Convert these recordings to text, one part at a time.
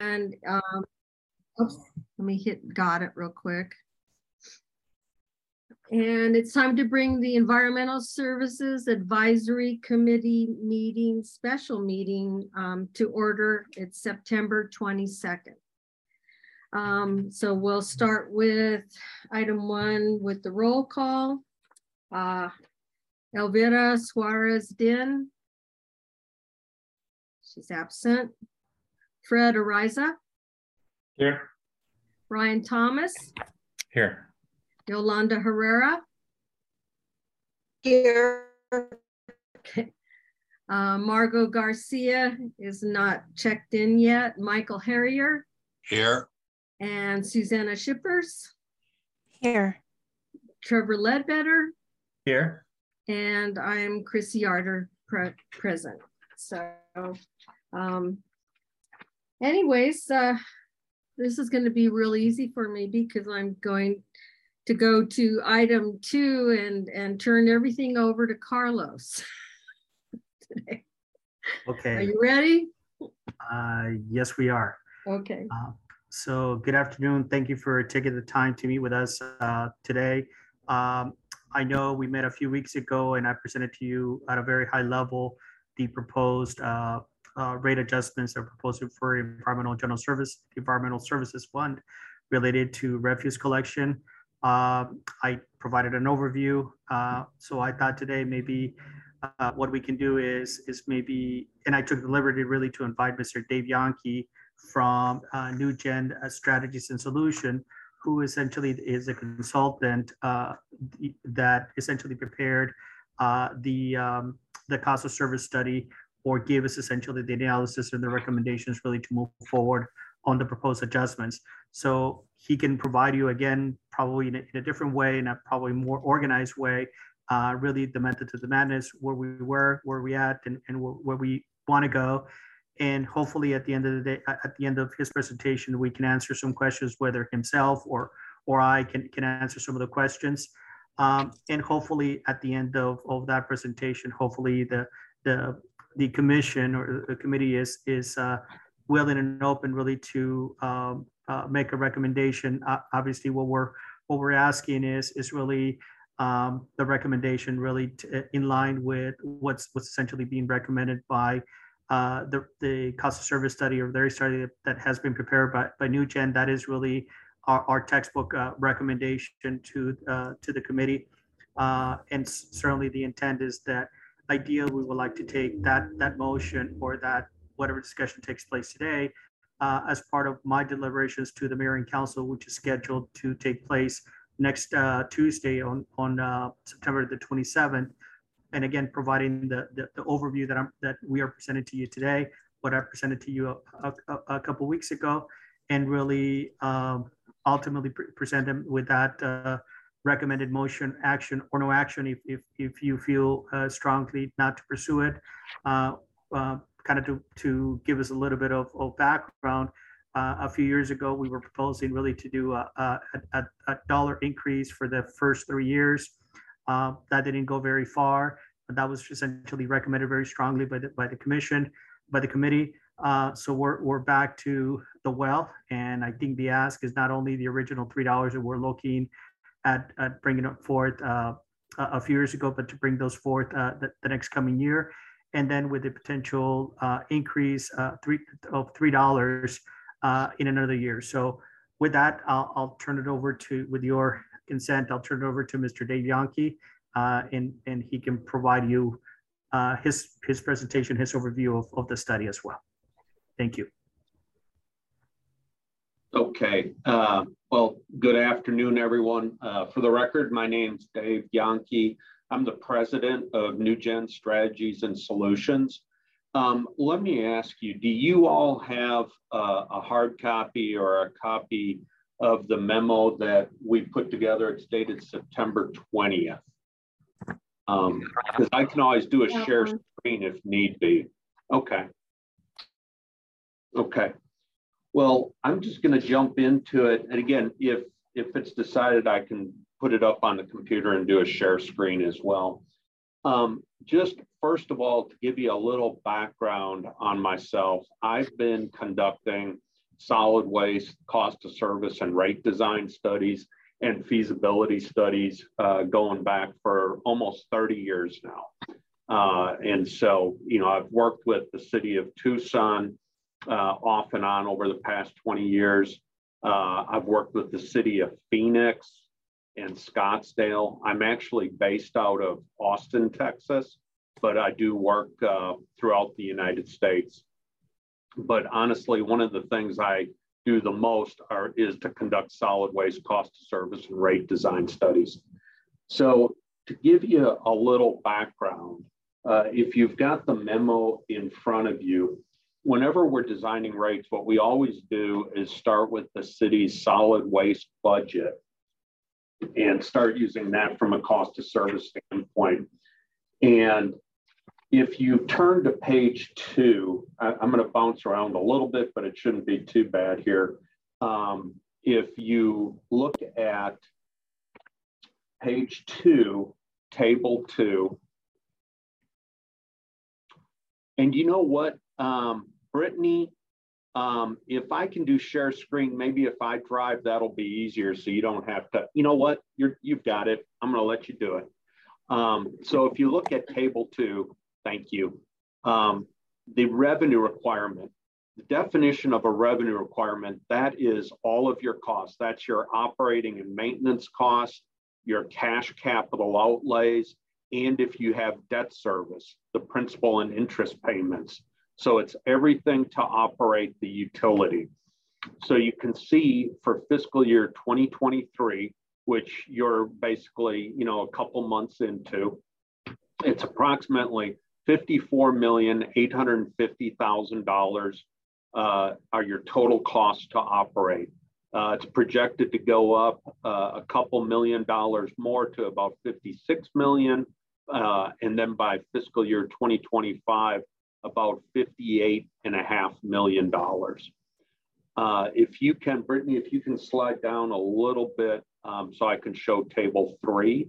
oops, let me got it real quick. And it's time to bring the Environmental Services Advisory Committee meeting, special meeting to order. It's September 22nd. So we'll start with item 1 with the roll call. Elvira Suarez Din. She's absent. Fred Ariza. Here. Ryan Thomas. Here. Yolanda Herrera. Here. Okay. Margot Garcia is not checked in yet. Michael Harrier. Here. And Susanna Shippers. Here. Trevor Ledbetter. Here. And I'm Chrissy Yarder, present. So anyways, this is going to be real easy for me because I'm going to go to item 2 and turn everything over to Carlos today. Okay. Are you ready? Yes, we are. Okay. So good afternoon. Thank you for taking the time to meet with us today. I know we met a few weeks ago and I presented to you at a very high level the proposed rate adjustments that are proposed for Environmental Services Fund related to refuse collection. I provided an overview. So I thought today maybe what we can do is maybe, and I took the liberty really to invite Mr. Dave Yankee from New Gen Strategies and Solution, who essentially is a consultant that essentially prepared the cost of service study, or gave us essentially the analysis and the recommendations really to move forward on the proposed adjustments. So he can provide you again, probably in a different way, in a probably more organized way, really the method to the madness, where we were, where we at, and where we want to go. And hopefully at the end of the day, at the end of his presentation, we can answer some questions, whether himself or I can answer some of the questions. And hopefully at the end of that presentation, hopefully the commission or the committee is willing and open really to make a recommendation. Obviously what we're asking is really the recommendation really in line with what's essentially being recommended by the cost of service study, or the study that has been prepared by New Gen. That is really our textbook recommendation to the committee. And certainly the intent is that ideally we would like to take that motion, or that whatever discussion takes place today as part of my deliberations to the mayor and council, which is scheduled to take place next Tuesday on September the 27th. And again, providing the overview that we are presenting to you today, what I presented to you a couple of weeks ago, and really ultimately present them with that recommended motion, action or no action if you feel strongly not to pursue it. Kind of to give us a little bit of background. A few years ago, we were proposing really to do a dollar increase for the first 3 years. That didn't go very far, but that was essentially recommended very strongly by the commission, by the committee. So we're back to the well, and I think the ask is not only the original $3 that we're looking at bringing it forth a few years ago, but to bring those forth the next coming year, and then with the potential increase of $3 in another year. So with that, I'll turn it over to, with your consent, I'll turn it over to Mr. Dave Yankee, and he can provide you his presentation, his overview of the study as well. Thank you. Okay. Well, good afternoon, everyone. For the record, my name's Dave Yankee. I'm the president of New Gen Strategies and Solutions. Let me ask you, do you all have a hard copy or a copy of the memo that we put together? It's dated September 20th. Because I can always do a share screen if need be. Okay. Okay. Well, I'm just going to jump into it. And again, if it's decided, I can put it up on the computer and do a share screen as well. Just first of all, to give you a little background on myself, I've been conducting solid waste, cost of service and rate design studies and feasibility studies going back for almost 30 years now. And so, you know, I've worked with the city of Tucson off and on over the past 20 years. I've worked with the city of Phoenix and Scottsdale. I'm actually based out of Austin, Texas, but I do work throughout the United States. But honestly, one of the things I do the most is to conduct solid waste cost of service and rate design studies. So to give you a little background, if you've got the memo in front of you, whenever we're designing rates, what we always do is start with the city's solid waste budget and start using that from a cost of service standpoint. And if you turn to page 2, I'm going to bounce around a little bit, but it shouldn't be too bad here. If you look at page 2, table 2, and you know what, Brittany, if I can do share screen, maybe if I drive, that'll be easier so you don't have to, you know what, you've got it. I'm going to let you do it. So if you look at table 2, thank you. The revenue requirement, the definition of a revenue requirement, that is all of your costs. That's your operating and maintenance costs, your cash capital outlays, and if you have debt service, the principal and interest payments. So it's everything to operate the utility. So you can see for fiscal year 2023, which you're basically, you know, a couple months into, it's approximately $54,850,000 are your total costs to operate. It's projected to go up a couple $1 million more to about 56 million. And then by fiscal year 2025, about $58.5 million. If you can, Brittany, if you can slide down a little bit so I can show table 3.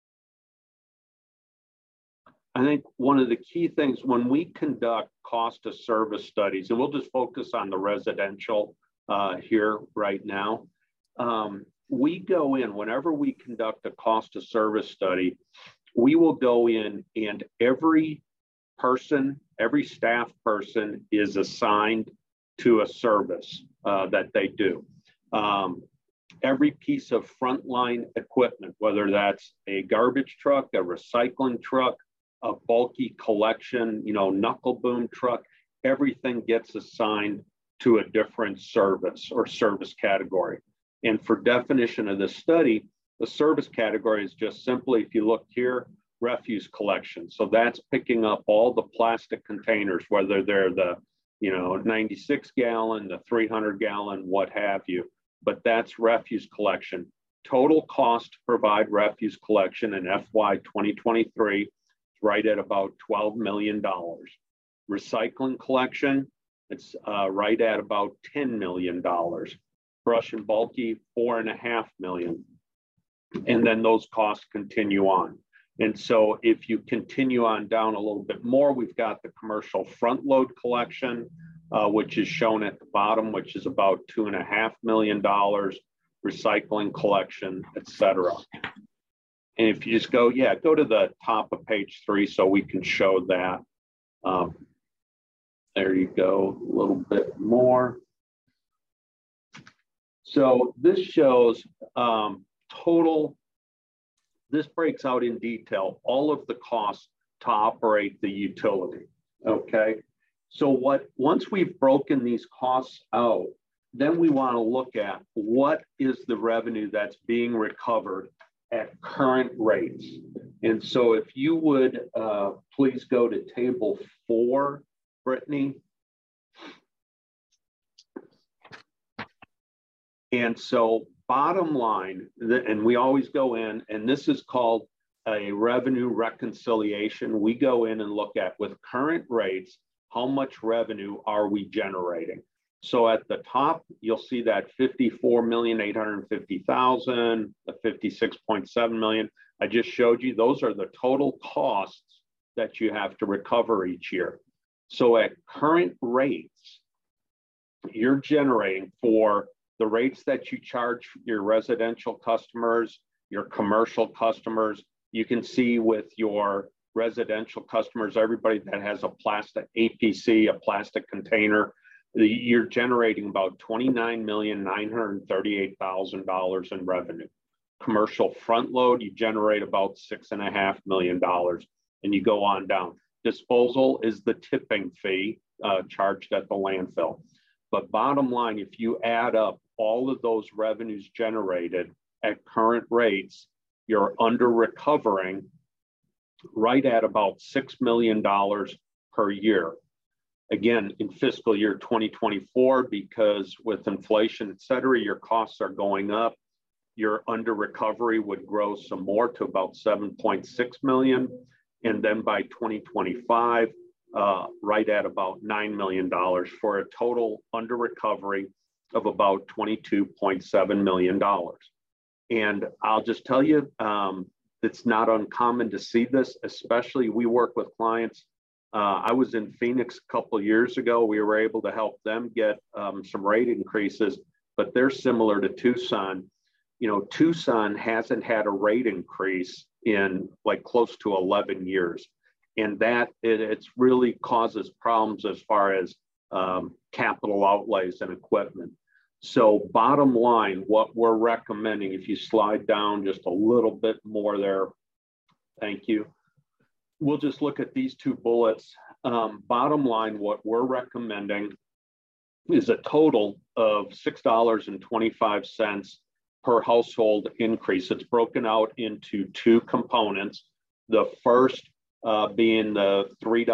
I think one of the key things when we conduct cost of service studies, and we'll just focus on the residential here right now, we go in, whenever we conduct a cost of service study, we will go in and every person, every staff person is assigned to a service that they do. Every piece of frontline equipment, whether that's a garbage truck, a recycling truck, a bulky collection, you know, knuckle boom truck, everything gets assigned to a different service or service category. And for definition of this study, the service category is just simply, if you look here, refuse collection. So that's picking up all the plastic containers, whether they're the, you know, 96 gallon, the 300 gallon, what have you, but that's refuse collection. Total cost to provide refuse collection in FY 2023, right at about $12 million. Recycling collection, it's right at about $10 million. Brush and bulky, $4.5 million. And then those costs continue on. And so if you continue on down a little bit more, we've got the commercial front load collection, which is shown at the bottom, which is about $2.5 million, recycling collection, et cetera. And if you just go, yeah, go to the top of page 3 so we can show that. There you go, a little bit more. So this shows total, this breaks out in detail all of the costs to operate the utility, okay? So once we've broken these costs out, then we want to look at what is the revenue that's being recovered at current rates. And so if you would please go to table 4, Brittany. And so bottom line, and we always go in, and this is called a revenue reconciliation. We go in and look at, with current rates, how much revenue are we generating? So at the top, you'll see that 54,850,000, the 56.7 million. I just showed you, those are the total costs that you have to recover each year. So at current rates, you're generating for the rates that you charge your residential customers, your commercial customers. You can see with your residential customers, everybody that has a plastic APC, a plastic container, you're generating about $29,938,000 in revenue. Commercial front load, you generate about $6.5 million, and you go on down. Disposal is the tipping fee charged at the landfill. But bottom line, if you add up all of those revenues generated at current rates, you're under recovering right at about $6 million per year. Again, in fiscal year 2024, because with inflation, et cetera, your costs are going up, your under recovery would grow some more to about 7.6 million. And then by 2025, right at about $9 million for a total under recovery of about $22.7 million. And I'll just tell you, it's not uncommon to see this, especially we work with clients. I was in Phoenix a couple of years ago. We were able to help them get some rate increases, but they're similar to Tucson. You know, Tucson hasn't had a rate increase in like close to 11 years. And that it's really causes problems as far as capital outlays and equipment. So bottom line, what we're recommending, if you slide down just a little bit more there, thank you. We'll just look at these two bullets. Bottom line, what we're recommending is a total of $6.25 per household increase. It's broken out into two components. The first being the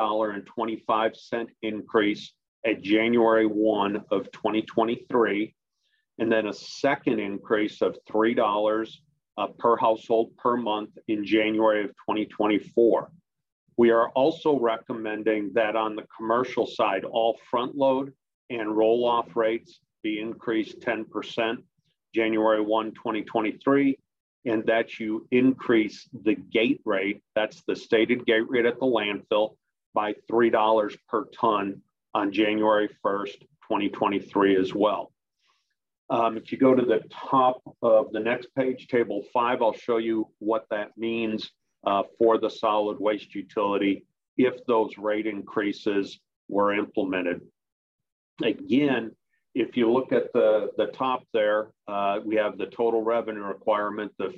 $3.25 increase at January 1 of 2023, and then a second increase of $3 per household per month in January of 2024. We are also recommending that on the commercial side, all front load and roll off rates be increased 10% January 1, 2023, and that you increase the gate rate, that's the stated gate rate at the landfill, by $3 per ton on January 1st, 2023 as well. If you go to the top of the next page, table 5, I'll show you what that means for the solid waste utility if those rate increases were implemented. Again, if you look at the top there, we have the total revenue requirement, the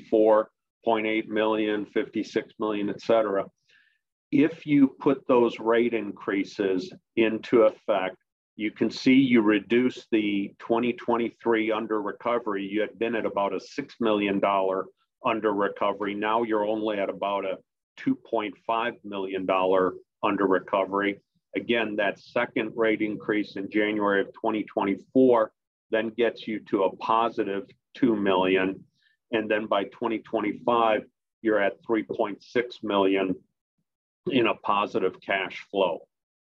54.8 million, 56 million, et cetera. If you put those rate increases into effect, you can see you reduce the 2023 under recovery. You had been at about a $6 million under recovery. Now you're only at about a $2.5 million under recovery. Again, that second rate increase in January of 2024 then gets you to a positive 2 million. And then by 2025, you're at 3.6 million in a positive cash flow.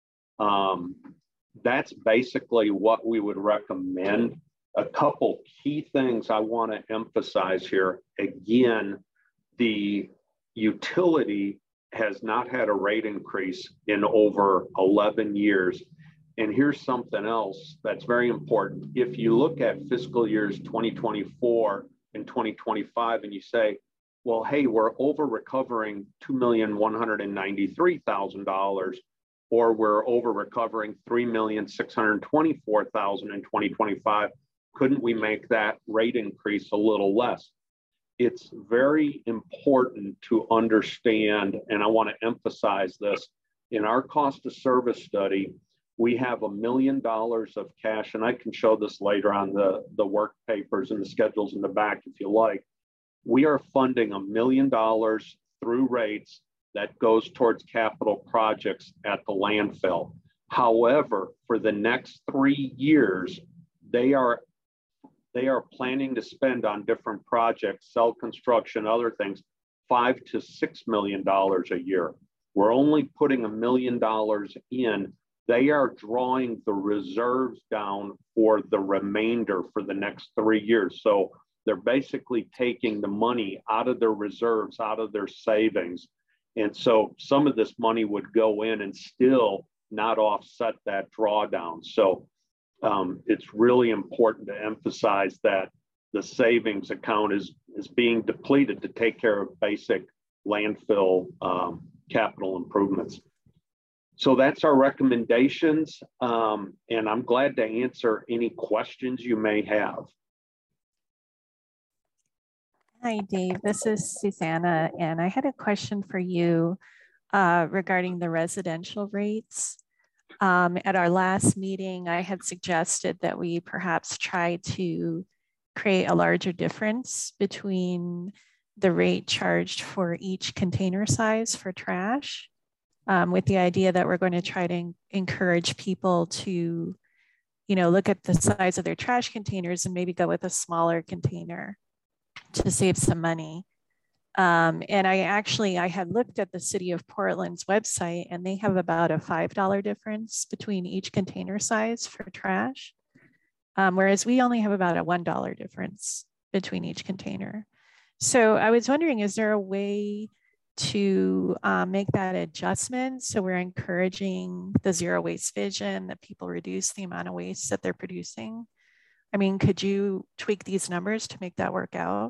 That's basically what we would recommend. A couple key things I want to emphasize here. Again, the utility has not had a rate increase in over 11 years. And here's something else that's very important. If you look at fiscal years 2024 and 2025 and you say, well, hey, we're over recovering $2,193,000, or we're over recovering $3,624,000 in 2025, couldn't we make that rate increase a little less? It's very important to understand, and I want to emphasize this, in our cost of service study, we have $1 million of cash, and I can show this later on the work papers and the schedules in the back if you like. We are funding $1 million through rates that goes towards capital projects at the landfill. However, for the next 3 years, they are planning to spend on different projects, cell construction, other things, $5 to $6 million a year. We're only putting $1 million in. They are drawing the reserves down for the remainder for the next 3 years. So they're basically taking the money out of their reserves, out of their savings. And so some of this money would go in and still not offset that drawdown. So it's really important to emphasize that the savings account is being depleted to take care of basic landfill capital improvements. So that's our recommendations, and I'm glad to answer any questions you may have. Hi, Dave. This is Susanna, and I had a question for you regarding the residential rates. At our last meeting, I had suggested that we perhaps try to create a larger difference between the rate charged for each container size for trash, with the idea that we're going to try to encourage people to, look at the size of their trash containers and maybe go with a smaller container to save some money. And I had looked at the City of Portland's website, and they have about a $5 difference between each container size for trash, whereas we only have about a $1 difference between each container. So I was wondering, is there a way to make that adjustment so we're encouraging the zero waste vision, that people reduce the amount of waste that they're producing? I mean, could you tweak these numbers to make that work out?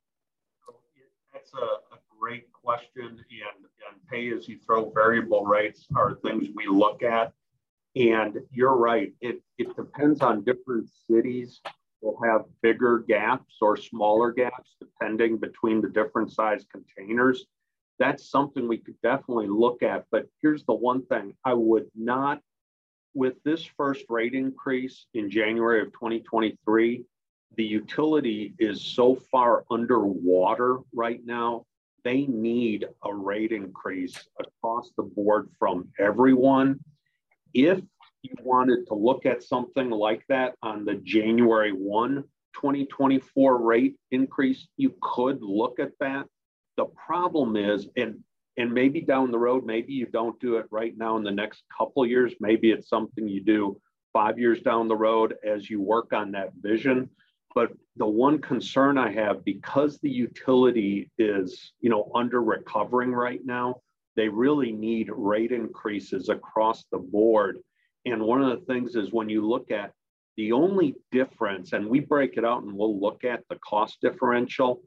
That's a great question, and pay as you throw variable rates are things we look at. And you're right, it depends on different cities. Will have bigger gaps or smaller gaps depending between the different size containers. That's something we could definitely look at. But here's the one thing I would not, with this first rate increase in January of 2023, the utility is so far underwater right now, they need a rate increase across the board from everyone. If you wanted to look at something like that on the January 1, 2024 rate increase, you could look at that. The problem is, and maybe down the road, maybe you don't do it right now in the next couple of years, maybe it's something you do 5 years down the road as you work on that vision. But the one concern I have, because the utility is, under recovering right now, they really need rate increases across the board. And one of the things is when you look at the only difference, and we break it out and we'll look at the cost differential.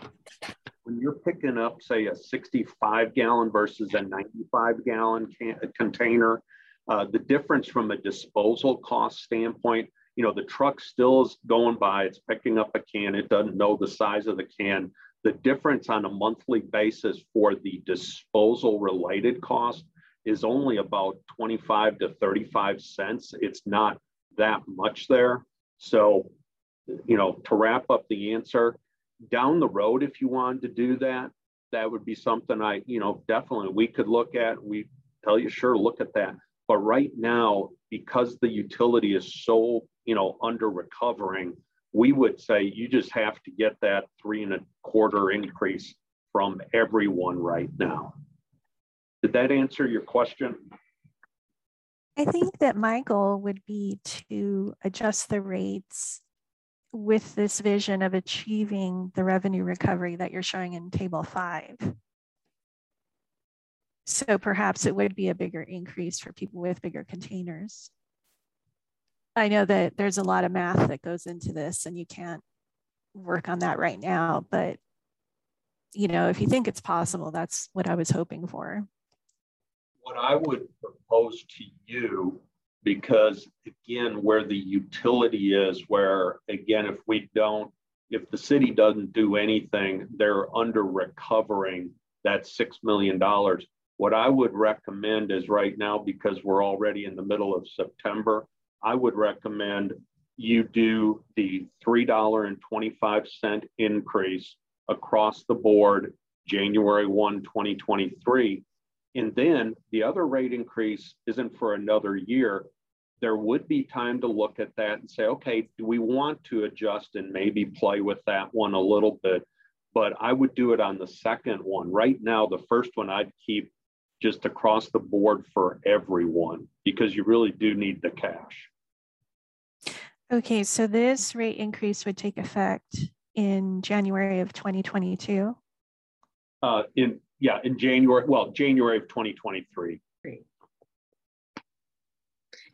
When you're picking up, say, a 65-gallon versus a 95-gallon container, the difference from a disposal cost standpoint, the truck still is going by, it's picking up a can, it doesn't know the size of the can. The difference on a monthly basis for the disposal related cost is only about 25 to 35 cents. It's not that much there. So, to wrap up the answer, down the road, if you wanted to do that, that would be something definitely we could look at. We tell you, sure, look at that. But right now, because the utility is so, under recovering, we would say you just have to get that 3.25% increase from everyone right now. Did that answer your question? I think that my goal would be to adjust the rates with this vision of achieving the revenue recovery that you're showing in table 5. So perhaps it would be a bigger increase for people with bigger containers. I know that there's a lot of math that goes into this and you can't work on that right now, but if you think it's possible, that's what I was hoping for. What I would propose to you, because again, where the utility is, where again, if the city doesn't do anything, they're under recovering that $6 million. What I would recommend is right now, because we're already in the middle of September, I would recommend you do the $3.25 increase across the board, January 1, 2023. And then the other rate increase isn't for another year. There would be time to look at that and say, okay, do we want to adjust and maybe play with that one a little bit? But I would do it on the second one. Right now, the first one I'd keep just across the board for everyone, because you really do need the cash. Okay, so this rate increase would take effect in January of 2022? In January, January of 2023. Great.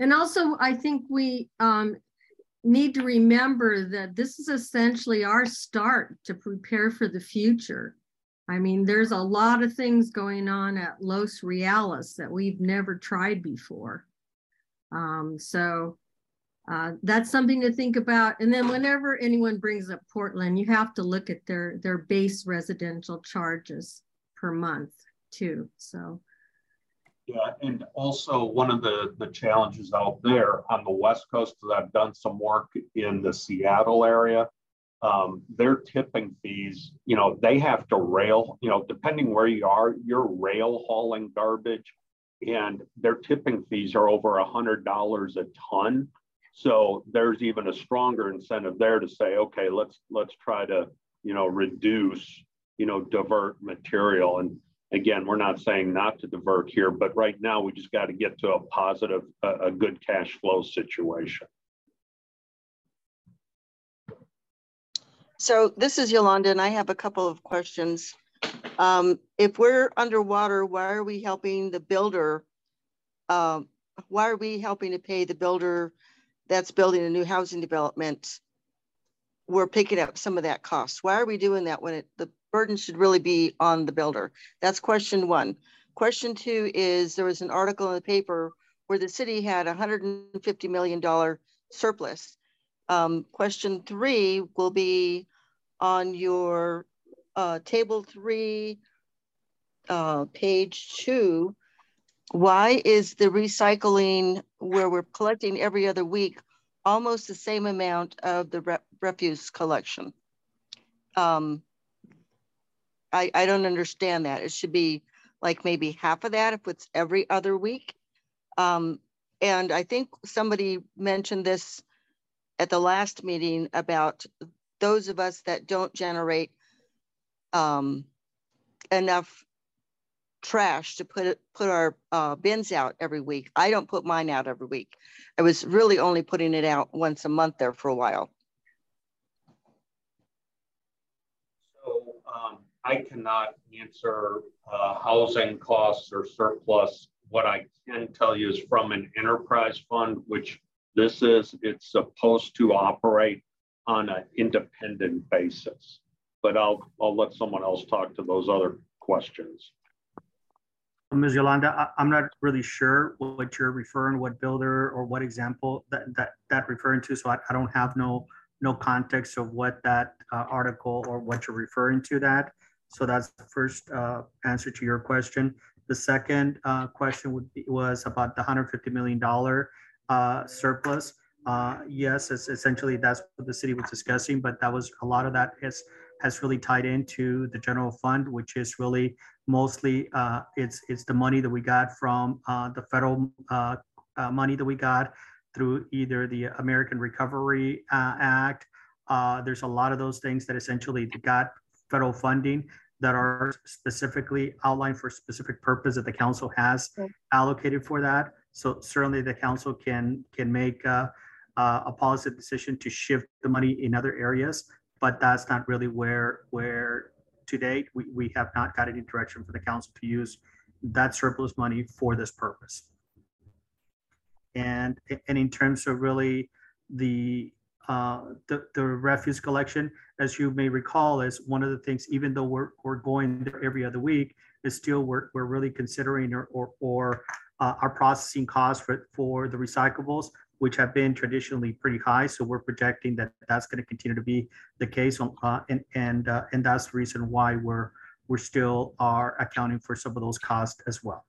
And also, I think we need to remember that this is essentially our start to prepare for the future. I mean, there's a lot of things going on at Los Reales that we've never tried before. So that's something to think about. And then whenever anyone brings up Portland, you have to look at their base residential charges per month too. So. Yeah, and also one of the challenges out there on the West Coast is I've done some work in the Seattle area. Their tipping fees, you know, they have to rail, you know, depending where you are, you're rail hauling garbage, and their tipping fees are over $100 a ton. So there's even a stronger incentive there to say, okay, let's try to, you know, reduce, you know, divert material. And again, we're not saying not to divert here, but right now we just got to get to a positive, a good cash flow situation. So this is Yolanda, and I have a couple of questions. If we're underwater, why are we helping the builder? Why are we helping to pay the builder that's building a new housing development? We're picking up some of that cost. Why are we doing that when the burden should really be on the builder? That's question one. Question two is, there was an article in the paper where the city had $150 million surplus. Question three will be on your table 3, page 2. Why is the recycling, where we're collecting every other week, almost the same amount of the refuse collection? I don't understand that. It should be like maybe half of that if it's every other week. And I think somebody mentioned this at the last meeting about those of us that don't generate enough trash to put our bins out every week. I don't put mine out every week. I was really only putting it out once a month there for a while. So I cannot answer housing costs or surplus. What I can tell you is from an enterprise fund, which this is, it's supposed to operate on an independent basis. But I'll let someone else talk to those other questions. Ms. Yolanda, I'm not really sure what you're referring, what builder or what example that referring to. So I don't have no context of what that article or what you're referring to that. So that's the first answer to your question. The second question was about the $150 million surplus. Yes, it's essentially that's what the city was discussing, but that was a lot of that has really tied into the general fund, which is really mostly it's the money that we got from the federal money that we got through either the American Recovery Act. There's a lot of those things that essentially got federal funding that are specifically outlined for a specific purpose that the council has allocated for that. So certainly the council can make a policy decision to shift the money in other areas, but that's not really where to date we have not got any direction for the council to use that surplus money for this purpose. And in terms of really the refuse collection, as you may recall, is one of the things, even though we're going there every other week, is still we're really considering or our processing costs for the recyclables, which have been traditionally pretty high. So we're projecting that that's going to continue to be the case, and that's the reason why we're still are accounting for some of those costs as well.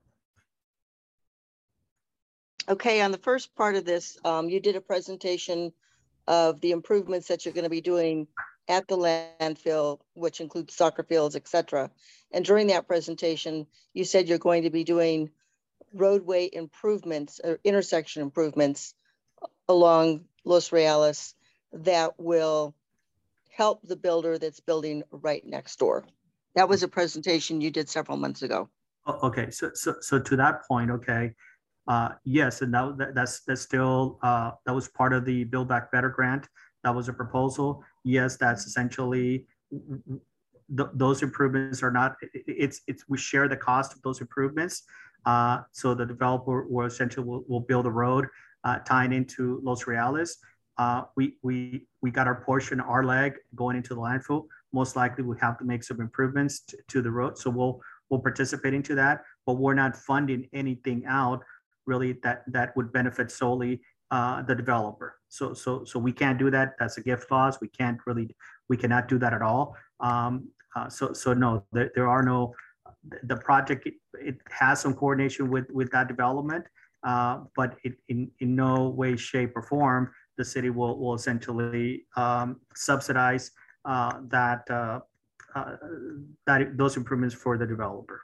Okay, on the first part of this, you did a presentation of the improvements that you're going to be doing at the landfill, which includes soccer fields, et cetera. And during that presentation, you said you're going to be doing roadway improvements or intersection improvements along Los Reales that will help the builder that's building right next door. That was a presentation you did several months ago. Okay, so to that point, okay, yes, and that's still that was part of the Build Back Better grant. That was a proposal. Yes, that's essentially those improvements are not. It's we share the cost of those improvements. So the developer will essentially will build a road tying into Los Reales. We got our portion, our leg going into the landfill. Most likely we have to make some improvements to the road. So we'll participate into that, but we're not funding anything out really that would benefit solely the developer. So we can't do that. That's a gift clause. We cannot do that at all. So no, there are no, the project, it has some coordination with that development, but in no way, shape or form, the city will essentially subsidize those improvements for the developer.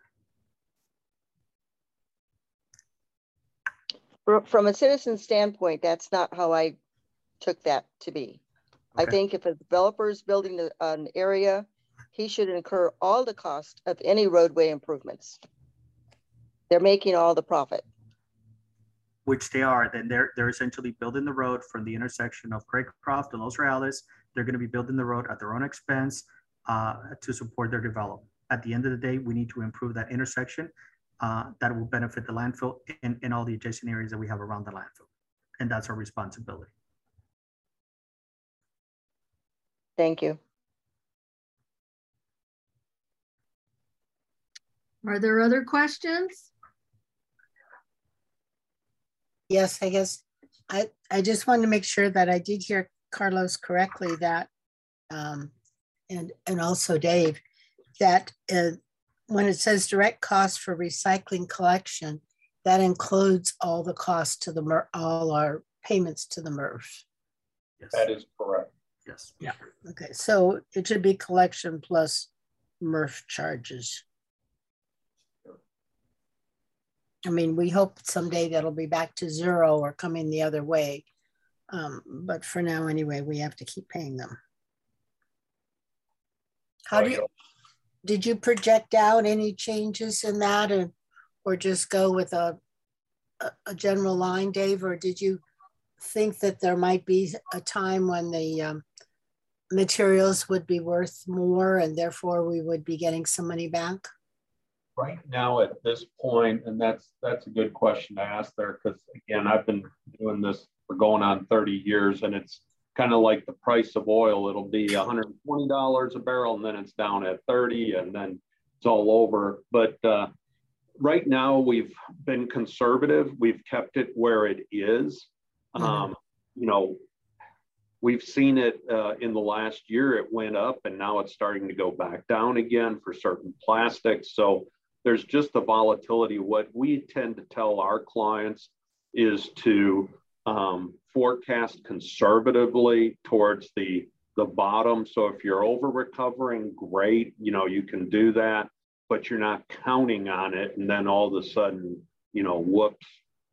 From a citizen standpoint, that's not how I took that to be. Okay. I think if a developer is building an area, he should incur all the cost of any roadway improvements. They're making all the profit. Which they are. Then they're essentially building the road from the intersection of Craycroft and Los Reales. They're going to be building the road at their own expense to support their development. At the end of the day, we need to improve that intersection. That will benefit the landfill and all the adjacent areas that we have around the landfill. And that's our responsibility. Thank you. Are there other questions? Yes, I guess I just wanted to make sure that I did hear Carlos correctly, that and also Dave, that when it says direct costs for recycling collection, that includes all the costs to the all our payments to the MRF. Yes. That is correct. Yes. Yeah. Okay. So it should be collection plus MRF charges. I mean, we hope someday that'll be back to zero or coming the other way. But for now, anyway, we have to keep paying them. How do you? Did you project out any changes in that, or just go with a general line, Dave? Or did you think that there might be a time when the materials would be worth more and therefore we would be getting some money back? Right now at this point, and that's a good question to ask there, because again, I've been doing this for going on 30 years, and it's kind of like the price of oil. It'll be $120 a barrel, and then it's down at 30, and then it's all over. But right now we've been conservative. We've kept it where it is. You know, we've seen it in the last year, it went up, and now it's starting to go back down again for certain plastics. So there's just the volatility. What we tend to tell our clients is to forecast conservatively towards the bottom. So if you're over recovering, great, you know, you can do that, but you're not counting on it. And then all of a sudden, you know, whoops.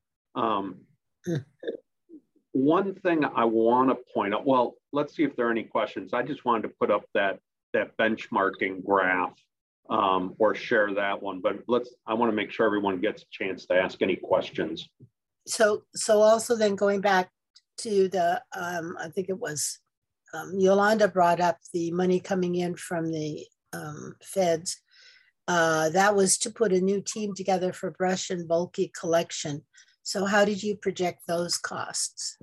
One thing I want to point out, well, let's see if there are any questions. I just wanted to put up that benchmarking graph or share that one, but I want to make sure everyone gets a chance to ask any questions. So also then going back to the, I think it was Yolanda brought up the money coming in from the feds. That was to put a new team together for brush and bulky collection. So how did you project those costs?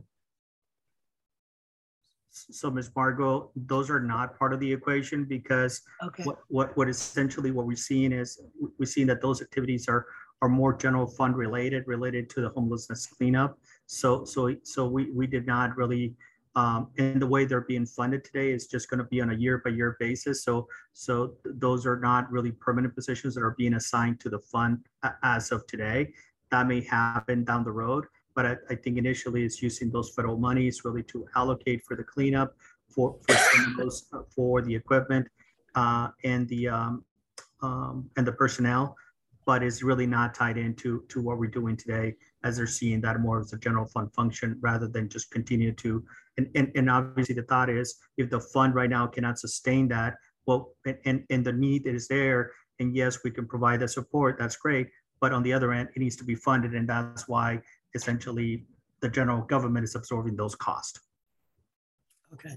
So Ms. Margot, those are not part of the equation, because okay. what essentially what we're seeing is we're seeing that those activities are more general fund related to the homelessness cleanup. So we did not really, and the way they're being funded today is just going to be on a year-by-year basis. So those are not really permanent positions that are being assigned to the fund as of today. That may happen down the road, but I think initially it's using those federal monies really to allocate for the cleanup, for some of those, for the equipment and the personnel, but it's really not tied into what we're doing today, as they're seeing that more as a general fund function rather than just continue to. And obviously the thought is, if the fund right now cannot sustain that, well, and the need is there, and yes, we can provide the support, that's great. But on the other end, it needs to be funded, and that's why essentially the general government is absorbing those costs. Okay.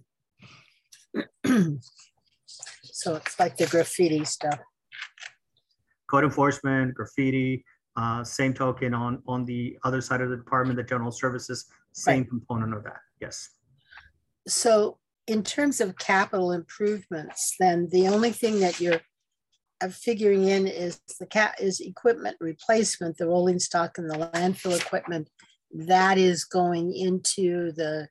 So it's like the graffiti stuff. Code enforcement, graffiti, Same token on the other side of the department, the general services, same component of that. Yes. So in terms of capital improvements, then the only thing that you're figuring in is is equipment replacement, the rolling stock and the landfill equipment that is going into the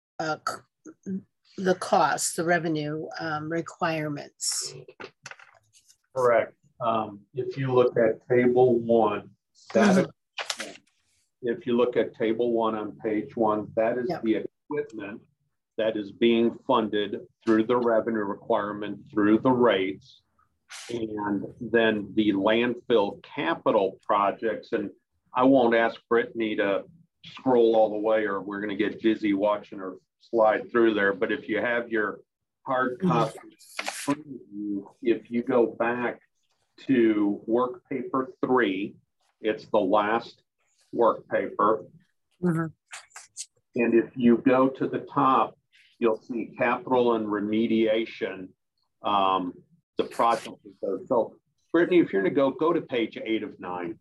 cost, the revenue requirements. Correct. If you look at table 1, that if you look at table 1 on page 1, that is the equipment that is being funded through the revenue requirement, through the rates, and then the landfill capital projects. And I won't ask Brittany to scroll all the way or we're going to get dizzy watching her slide through there. But if you have your hard copy, if you go back to work paper 3, it's the last work paper. And if you go to the top, you'll see capital and remediation, the project. So Brittany, if you're gonna go to page 8 of 9.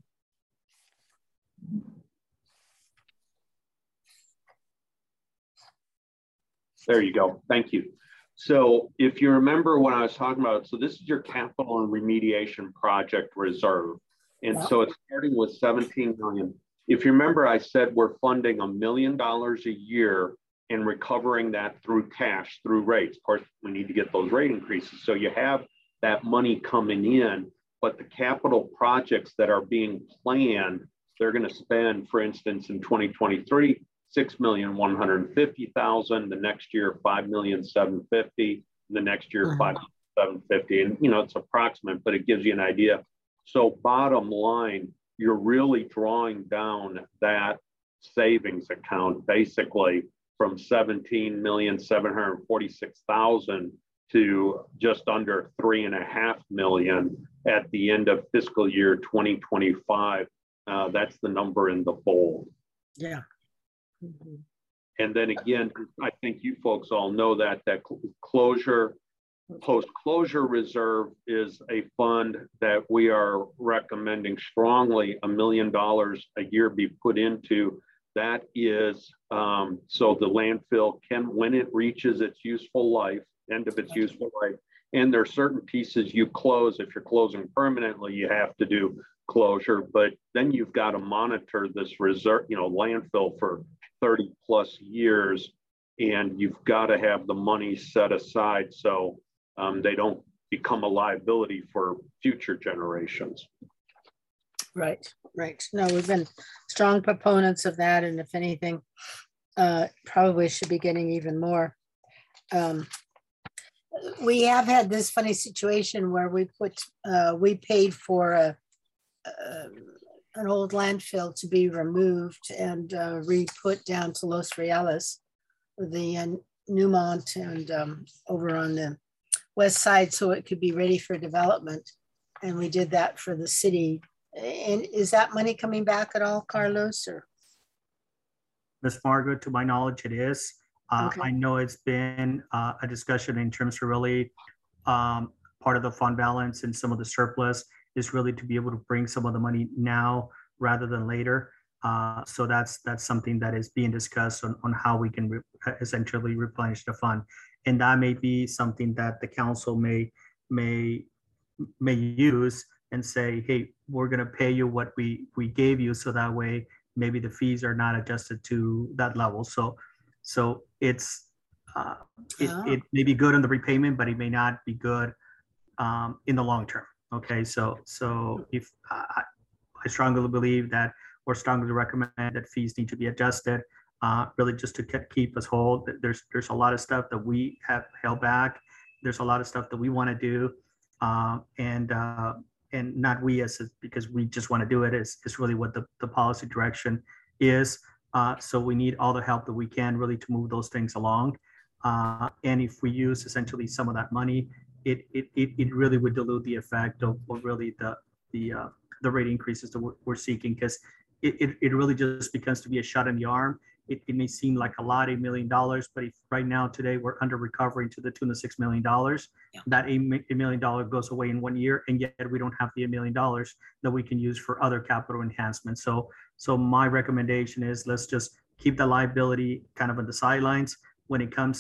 There you go, thank you. So if you remember when I was talking about, so this is your capital and remediation project reserve. And so it's starting with 17 million. If you remember, I said we're funding $1 million a year and recovering that through cash, through rates. Of course, we need to get those rate increases. So you have that money coming in, but the capital projects that are being planned, they're going to spend, for instance, in 2023, $6,150,000. The next year, $5,750,000. The next year, $5,750,000. And you know, it's approximate, but it gives you an idea. So bottom line, you're really drawing down that savings account basically from $17,746,000 to just under $3.5 million at the end of fiscal year 2025. That's the number in the bold. Yeah. And then again, I think you folks all know that closure, post-closure reserve is a fund that we are recommending strongly $1 million a year be put into. That is so the landfill can, when it reaches its useful life, end of its useful life, and there are certain pieces you close. If you're closing permanently, you have to do closure, but then you've got to monitor this reserve, you know, landfill for 30 plus years, and you've got to have the money set aside so they don't become a liability for future generations. Right, right. No, we've been strong proponents of that, and if anything, probably should be getting even more. We have had this funny situation where we paid for an old landfill to be removed and re-put down to Los Reales, the Newmont and over on the west side, so it could be ready for development. And we did that for the city. And is that money coming back at all, Carlos? Or Ms. Margaret, to my knowledge, it is. Okay. I know it's been a discussion in terms of really part of the fund balance and some of the surplus is really to be able to bring some of the money now rather than later. So that's something that is being discussed on how we can essentially replenish the fund. And that may be something that the council may use and say, hey, we're going to pay you what we gave you, so that way maybe the fees are not adjusted to that level. So it's it may be good on the repayment, but it may not be good in the long term. Okay, so if I strongly believe that, or strongly recommend that fees need to be adjusted, really just to keep us whole. There's a lot of stuff that we have held back. There's a lot of stuff that we want to do, and not we as because we just want to do it. Is really what the policy direction is. So we need all the help that we can really to move those things along. And if we use essentially some of that money, it really would dilute the effect of really the rate increases that we're seeking, because it really just becomes to be a shot in the arm. it may seem like a lot, $8 million, but if right now today we're under recovery to the tune of $6 million, that $8 million goes away in 1 year, and yet we don't have the $1 million that we can use for other capital enhancements. So my recommendation is let's just keep the liability kind of on the sidelines. When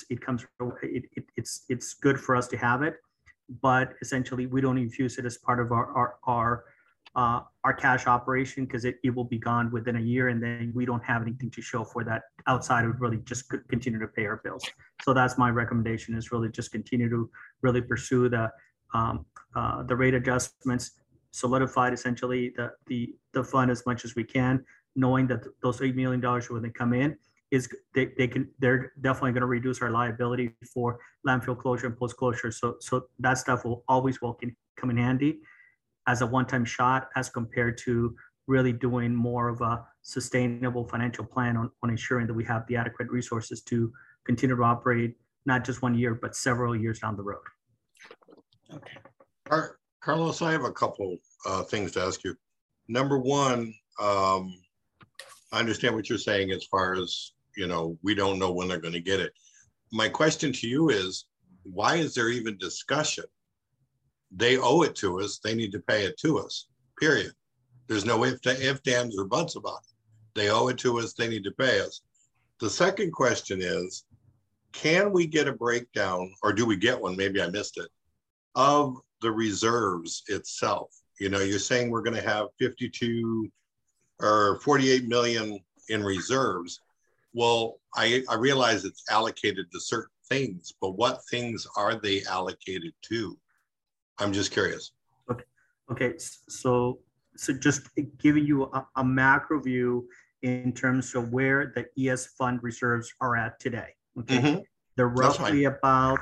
it's good for us to have it, but essentially we don't infuse it as part of our cash operation, because it will be gone within a year, and then we don't have anything to show for that outside of really just continue to pay our bills. So that's my recommendation, is really just continue to really pursue the rate adjustments, solidified essentially the fund as much as we can, knowing that those $8 million when they come in is they're definitely going to reduce our liability for landfill closure and post closure. So that stuff will come in handy as a one-time shot, as compared to really doing more of a sustainable financial plan on ensuring that we have the adequate resources to continue to operate, not just 1 year, but several years down the road. Okay. Carlos, I have a couple things to ask you. Number one, I understand what you're saying as far as, we don't know when they're going to get it. My question to you is, why is there even discussion? They owe it to us. They need to pay it to us, period. There's no ifs, ands, or buts about it. They owe it to us. They need to pay us. The second question is, can we get a breakdown, or do we get one? Maybe I missed it, of the reserves itself. You're saying we're going to have 52 or 48 million in reserves. Well, I realize it's allocated to certain things, but what things are they allocated to? I'm just curious. Okay. So just giving you a macro view in terms of where the ES fund reserves are at today. Okay. Mm-hmm. They're roughly about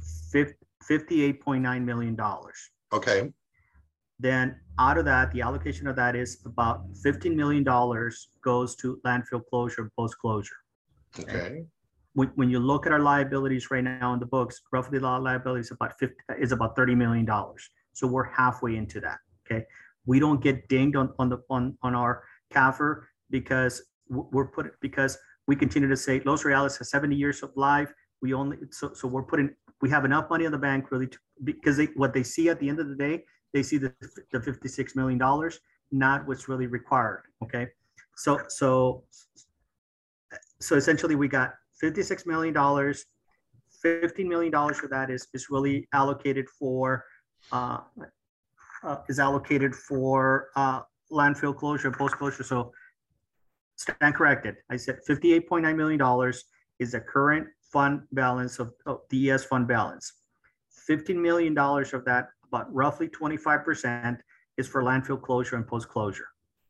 $58.9 million. Okay. Then out of that, the allocation of that is about $15 million goes to landfill closure and post-closure. Okay. When you look at our liabilities right now in the books, roughly the liability is about $30 million. So we're halfway into that. Okay. We don't get dinged on our CAFR because because we continue to say Los Reales has 70 years of life. We have enough money in the bank really because what they see at the end of the day, they see the $56 million, not what's really required. Okay. So essentially we got $56 million, $15 million of that is really allocated for landfill closure, post closure. So stand corrected. I said $58.9 million is the current fund balance of the ES fund balance. $15 million of that, about roughly 25%, is for landfill closure and post closure.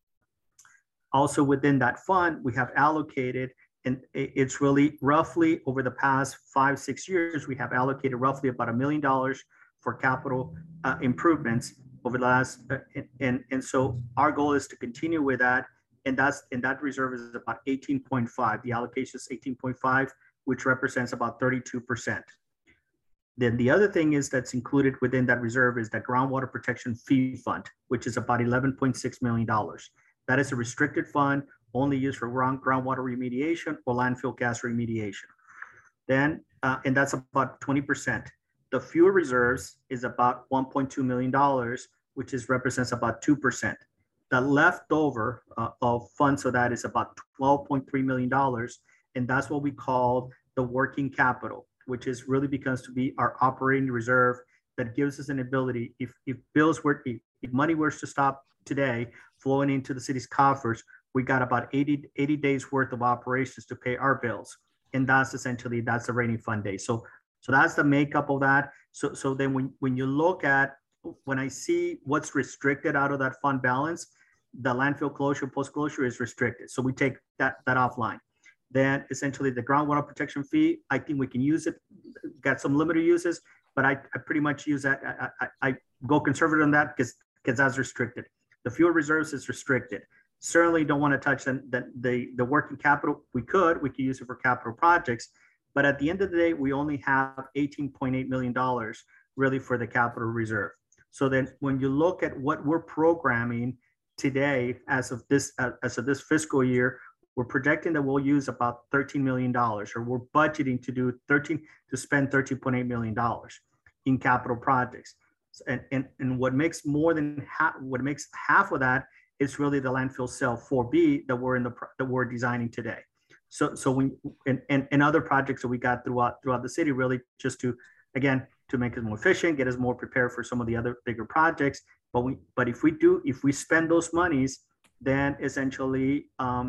Also within that fund, we have allocated, and it's really roughly over the past 5-6 years, we have allocated roughly about $1 million for capital improvements over the last, and so our goal is to continue with that, and that reserve is about 18.5. The allocation is 18.5, which represents about 32%. Then the other thing is that's included within that reserve is the groundwater protection fee fund, which is about $11.6 million. That is a restricted fund only used for groundwater remediation or landfill gas remediation. Then, and that's about 20%. The fuel reserves is about $1.2 million, which represents about 2%. The leftover of funds of that is about $12.3 million, and that's what we call the working capital, which is really becomes to be our operating reserve that gives us an ability, if money were to stop today flowing into the city's coffers, we got about 80 days worth of operations to pay our bills. And that's essentially, that's the rainy fund day. So that's the makeup of that. So then when you look at, when I see what's restricted out of that fund balance, the landfill closure, post closure is restricted. So we take that offline. Then essentially the groundwater protection fee, I think we can use it, got some limited uses, but I pretty much use that. I go conservative on that because that's restricted. The fuel reserves is restricted. Certainly don't want to touch the working capital. We could use it for capital projects, but at the end of the day, we only have $18.8 million really for the capital reserve. So then when you look at what we're programming today, as of this fiscal year, we're projecting that we'll use about $13 million, or we're budgeting to spend $13.8 million in capital projects. And what makes half of that is really the landfill cell 4B that we're designing today. So we and other projects that we got throughout the city, really just to make it more efficient, get us more prepared for some of the other bigger projects. But if we spend those monies, then essentially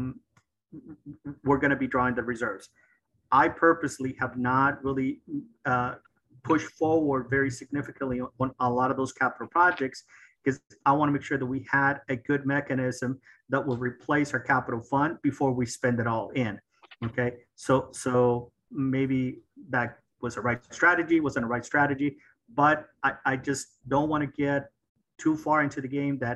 we're going to be drawing the reserves. I purposely have not really pushed forward very significantly on a lot of those capital projects, because I want to make sure that we had a good mechanism that will replace our capital fund before we spend it all in. Okay, so maybe that was a right strategy, wasn't a right strategy, but I just don't want to get too far into the game that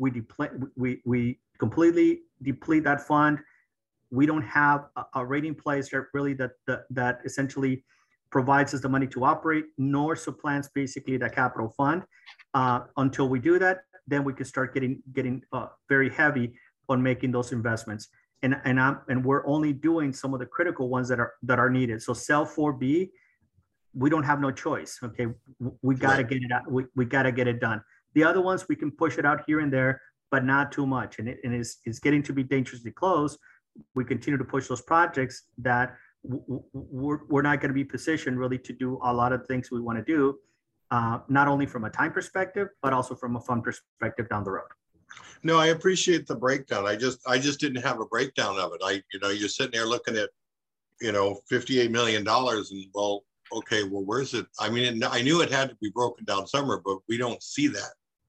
we completely deplete that fund. We don't have a rate in place that really that essentially provides us the money to operate, nor supplants basically the capital fund. Until we do that, then we can start getting very heavy on making those investments. And we're only doing some of the critical ones that are needed. So cell 4B, we don't have no choice. Okay, we got to get it out. We got to get it done. The other ones we can push it out here and there, but not too much. And it's getting to be dangerously close. We continue to push those projects that we're not going to be positioned really to do a lot of things we want to do, not only from a time perspective, but also from a fund perspective down the road. No, I appreciate the breakdown. I just didn't have a breakdown of it. You're sitting there looking at, $58 million, and okay, where's it? I mean, I knew it had to be broken down somewhere, but we don't see that.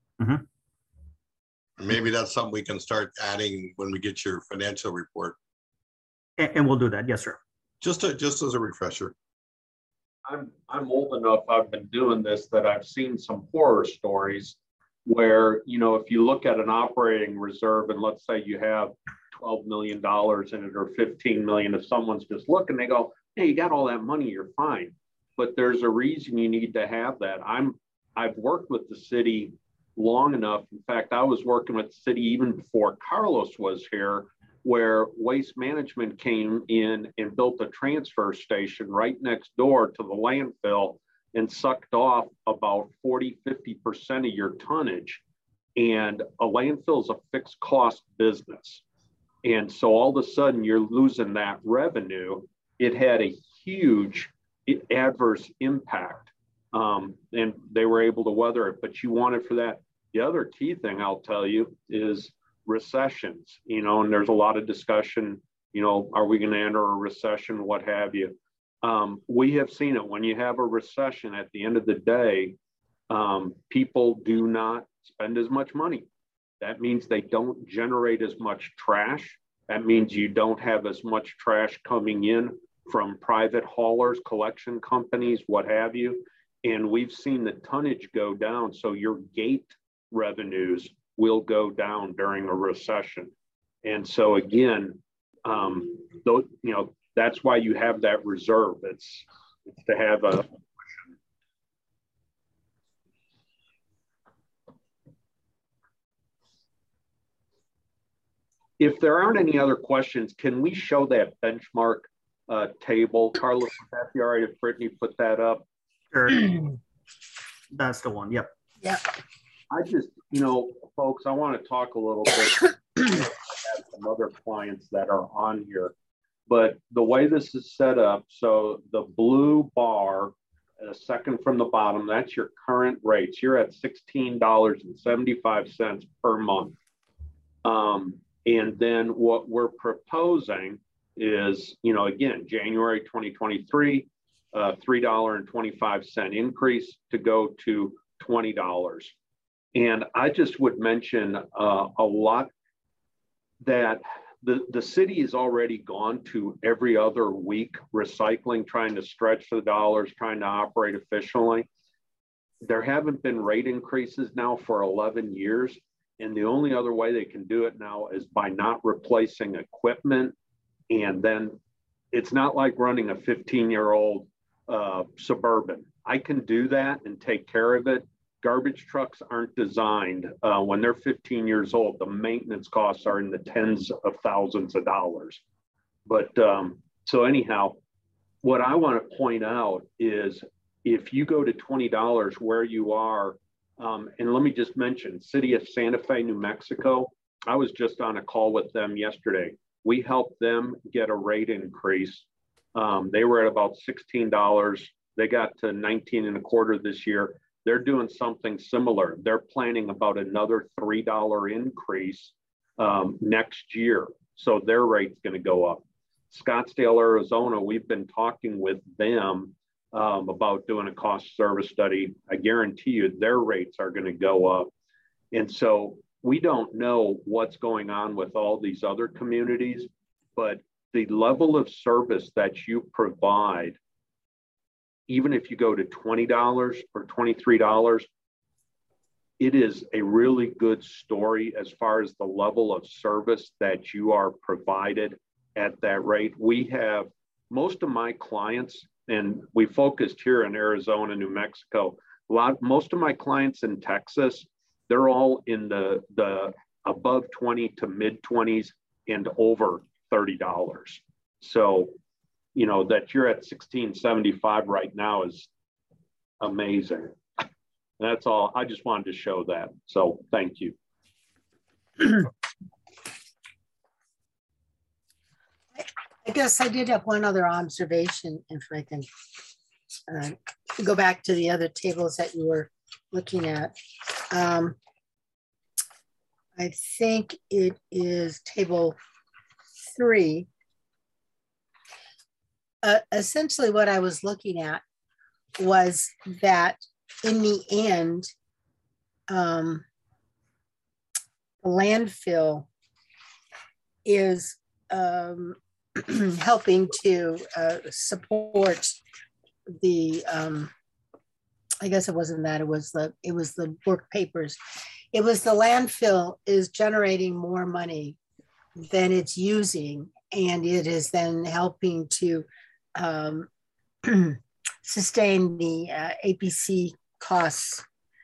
Mm-hmm. Maybe that's something we can start adding when we get your financial report. And we'll do that. Yes, sir. Just as a refresher. I'm old enough, I've been doing this, that I've seen some horror stories where, if you look at an operating reserve and let's say you have $12 million in it or 15 million, if someone's just looking, they go, hey, you got all that money, you're fine. But there's a reason you need to have that. I've worked with the city long enough. In fact, I was working with the city even before Carlos was here, where Waste Management came in and built a transfer station right next door to the landfill and sucked off about 40–50% of your tonnage. And a landfill is a fixed cost business. And so all of a sudden you're losing that revenue. It had a huge adverse impact, and they were able to weather it, but you want it for that. The other key thing I'll tell you is recessions, and there's a lot of discussion, are we going to enter a recession, what have you. We have seen it. When you have a recession, at the end of the day, people do not spend as much money. That means they don't generate as much trash. That means you don't have as much trash coming in from private haulers, collection companies, what have you. And we've seen the tonnage go down. So your gate revenues will go down during a recession. And so again, that's why you have that reserve. It's to have a. If there aren't any other questions, can we show that benchmark table? Carlos, if that's all right, if Brittany put that up. Sure. That's the one. Yep. Yep. I just, folks, I want to talk a little bit. I have some other clients that are on here, but the way this is set up, so the blue bar, second from the bottom, that's your current rates. You're at $16.75 per month. And then what we're proposing is, again, January 2023, $3.25 increase to go to $20. And I just would mention a lot that the city has already gone to every other week recycling, trying to stretch the dollars, trying to operate efficiently. There haven't been rate increases now for 11 years. And the only other way they can do it now is by not replacing equipment. And then it's not like running a 15-year-old Suburban. I can do that and take care of it, garbage trucks aren't designed when they're 15 years old. The maintenance costs are in the tens of thousands of dollars. But so anyhow, what I want to point out is if you go to $20 where you are, and let me just mention, City of Santa Fe, New Mexico, I was just on a call with them yesterday. We helped them get a rate increase. They were at about $16. They got to 19.25 this year. They're doing something similar. They're planning about another $3 increase next year. So their rate's going to go up. Scottsdale, Arizona, we've been talking with them about doing a cost service study. I guarantee you their rates are going to go up. And so we don't know what's going on with all these other communities, but the level of service that you provide, even if you go to $20 or $23, it is a really good story as far as the level of service that you are provided at that rate. We have most of my clients, and we focused here in Arizona, New Mexico, most of my clients in Texas, they're all in the above 20 to mid 20s and over $30. So, you know, that you're at $16.75 right now is amazing. That's all. I just wanted to show that. So thank you. I guess I did have one other observation, if I can go back to the other tables that you were looking at. I think it is table 3. Essentially what I was looking at was that in the end, the landfill is helping to support the I guess it wasn't that, it was the work papers. It was the landfill is generating more money than it's using, and it is then helping to sustain the APC costs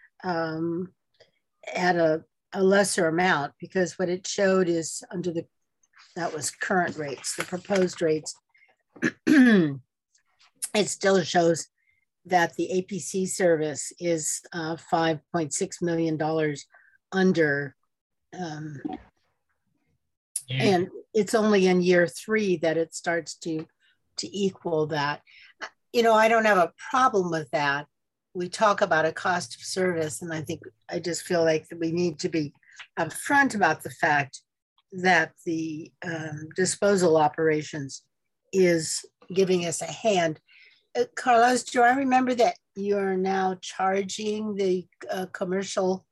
at a lesser amount, because what it showed is that was current rates, the proposed rates. It still shows that the APC service is $5.6 million under, and it's only in year 3 that it starts to equal that. You know, I don't have a problem with that. We talk about a cost of service, and I just feel like that we need to be upfront about the fact that the disposal operations is giving us a hand. Carlos, do I remember that you're now charging the commercial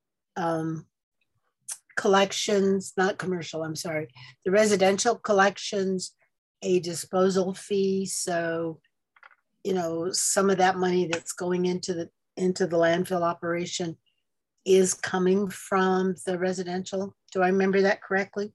collections, not commercial, I'm sorry, the residential collections a disposal fee? So, you know, some of that money that's going into the landfill operation is coming from the residential. Do I remember that correctly?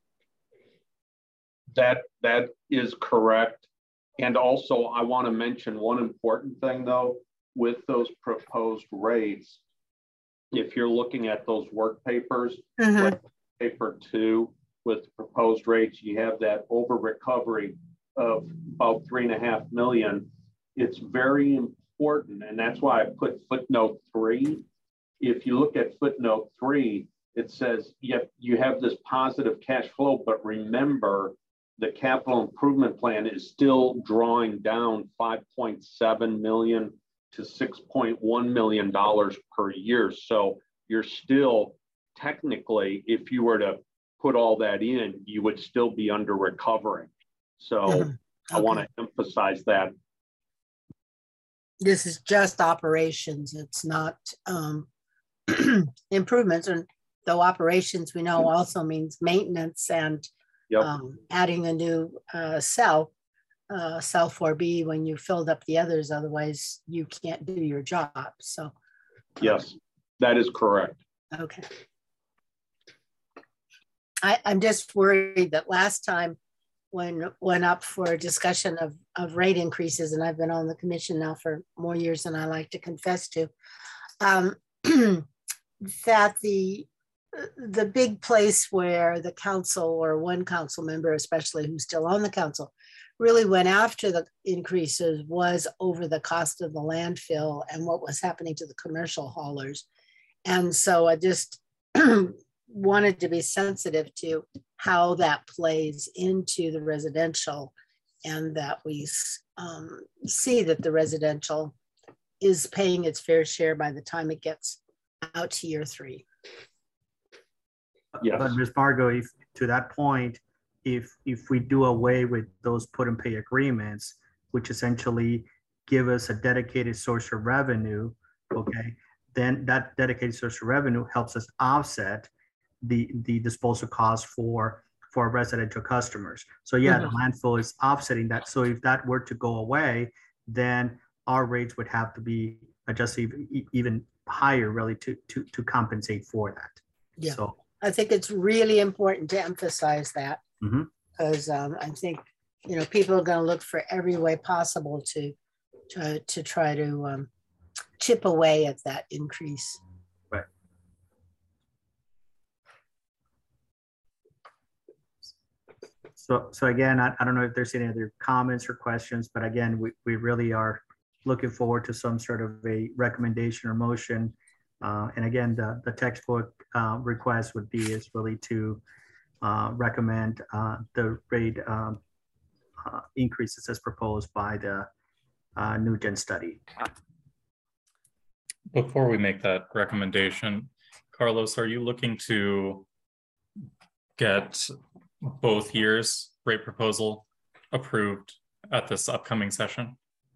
That is correct. And also, I want to mention one important thing, though, with those proposed rates. If you're looking at those work papers, like paper 2 with proposed rates, you have that over recovery of about $3.5 million. It's very important, and that's why I put footnote 3. If you look at footnote 3, it says you have this positive cash flow, but remember, the capital improvement plan is still drawing down $5.7 million to $6.1 million per year. So you're still technically, if you were to put all that in, you would still be under recovering. So I want to emphasize that. This is just operations. It's not improvements. And though operations, we know, also means maintenance and adding a new cell 4B when you filled up the others. Otherwise, you can't do your job. So, yes, that is correct. Okay. I'm just worried that last time when went up for discussion of rate increases, and I've been on the commission now for more years than I like to confess to, that the big place where the council or one council member, especially who's still on the council, really went after the increases was over the cost of the landfill and what was happening to the commercial haulers. And so I just wanted to be sensitive to how that plays into the residential, and that we see that the residential is paying its fair share by the time it gets out to year 3. Yes. But Ms. Margot, if to that point, if we do away with those put and pay agreements, which essentially give us a dedicated source of revenue, okay, then that dedicated source of revenue helps us offset the disposal costs for residential customers. So yeah, the landfill is offsetting that. So if that were to go away, then our rates would have to be adjusted even higher, really, to compensate for that. Yeah. So I think it's really important to emphasize that, because I think, you know, people are going to look for every way possible to try to chip away at that increase. Right. So again, I don't know if there's any other comments or questions, but again, we really are looking forward to some sort of a recommendation or motion. And again, the textbook request would be is really to recommend the rate increases as proposed by the New Gen study. Before we make that recommendation, Carlos, are you looking to get both years' rate proposal approved at this upcoming session?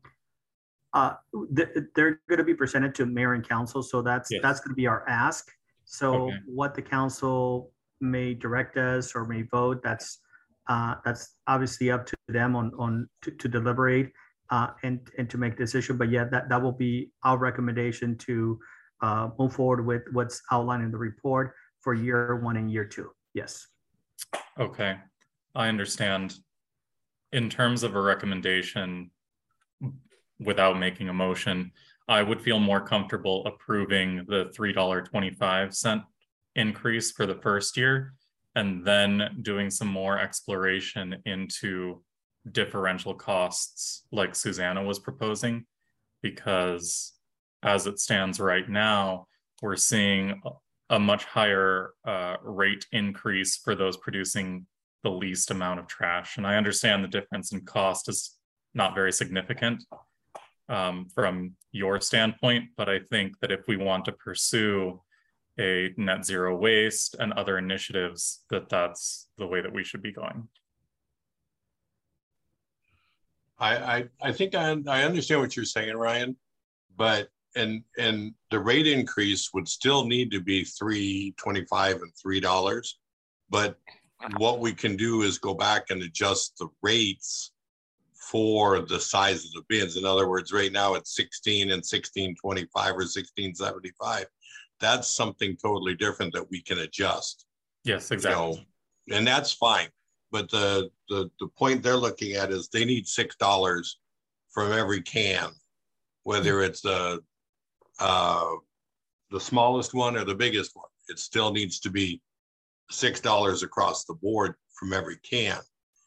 They're going to be presented to mayor and council, so that's going to be our ask. So what the council may direct us or may vote, that's obviously up to them on to deliberate and to make a decision. But yeah, that will be our recommendation to move forward with what's outlined in the report for year 1 and year 2. Yes. Okay, I understand. In terms of a recommendation, without making a motion, I would feel more comfortable approving the $3.25 increase for the first year, and then doing some more exploration into differential costs like Susanna was proposing, because as it stands right now, we're seeing a much higher rate increase for those producing the least amount of trash. And I understand the difference in cost is not very significant from your standpoint, but I think that if we want to pursue a net zero waste and other initiatives, that's the way that we should be going. I think I understand what you're saying, Ryan, but and the rate increase would still need to be $3.25 and $3. But what we can do is go back and adjust the rates for the size of the bins. In other words, right now it's 16 and 16.25 or 16.75. That's something totally different that we can adjust. Yes, exactly. You know, and that's fine. But the point they're looking at is they need $6 from every can, whether it's the smallest one or the biggest one. It still needs to be $6 across the board from every can.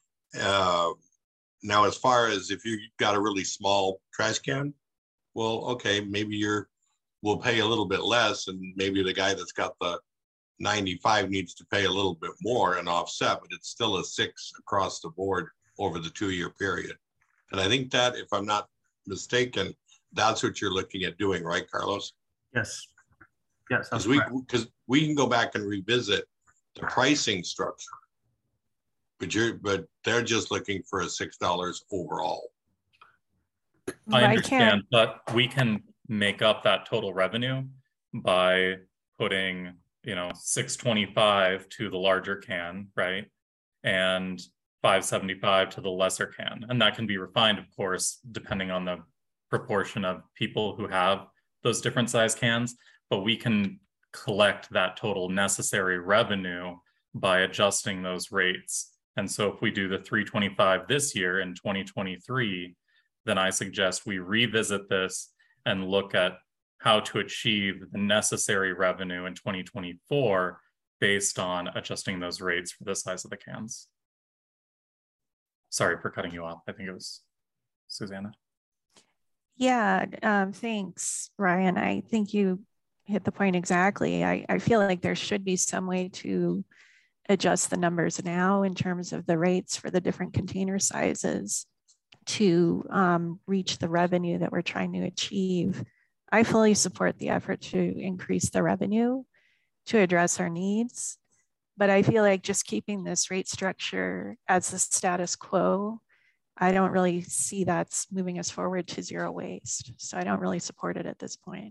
Now, as far as if you've got a really small trash can, well, okay, maybe we'll pay a little bit less, and maybe the guy that's got the 95 needs to pay a little bit more and offset, but it's still a 6 across the board over the 2-year period. And I think that, if I'm not mistaken, that's what you're looking at doing, right, Carlos? Yes. Yes. Because we can go back and revisit the pricing structure, but they're just looking for a $6 overall. I understand, but we can make up that total revenue by putting, $6.25 to the larger can, right? And $5.75 to the lesser can. And that can be refined, of course, depending on the proportion of people who have those different size cans, but we can collect that total necessary revenue by adjusting those rates. And so if we do the $3.25 this year in 2023, then I suggest we revisit this and look at how to achieve the necessary revenue in 2024 based on adjusting those rates for the size of the cans. Sorry for cutting you off. I think it was Susanna. Yeah, thanks, Ryan. I think you hit the point exactly. I feel like there should be some way to adjust the numbers now in terms of the rates for the different container sizes to reach the revenue that we're trying to achieve. I fully support the effort to increase the revenue to address our needs, but I feel like just keeping this rate structure as the status quo, I don't really see that's moving us forward to zero waste. So I don't really support it at this point.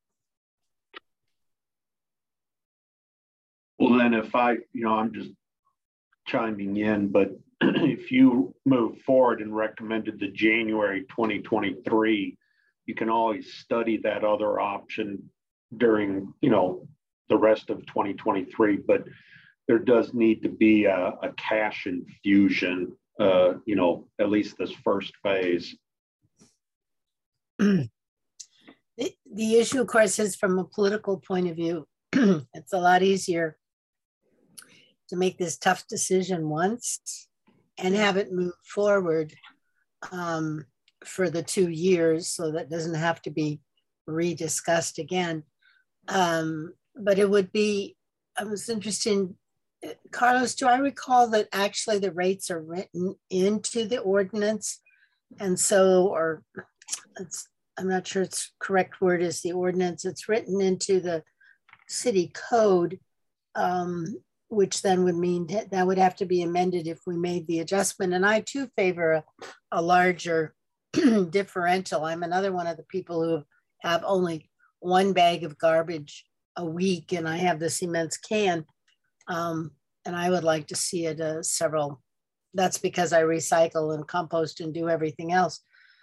Well, then if I'm just chiming in, but if you move forward and recommended the January 2023, you can always study that other option during, the rest of 2023, but there does need to be a cash infusion, at least this first phase. The issue, of course, is from a political point of view, it's a lot easier to make this tough decision once and have it move forward for the 2 years, so that doesn't have to be rediscussed again. But it would be, I was interested, Carlos, do I recall that actually the rates are written into the ordinance? And so, or I'm not sure it's correct word is the ordinance, it's written into the city code, which then would mean that would have to be amended if we made the adjustment. And I too favor a larger differential. I'm another one of the people who have only one bag of garbage a week, and I have this immense can. And I would like to see it several. That's because I recycle and compost and do everything else.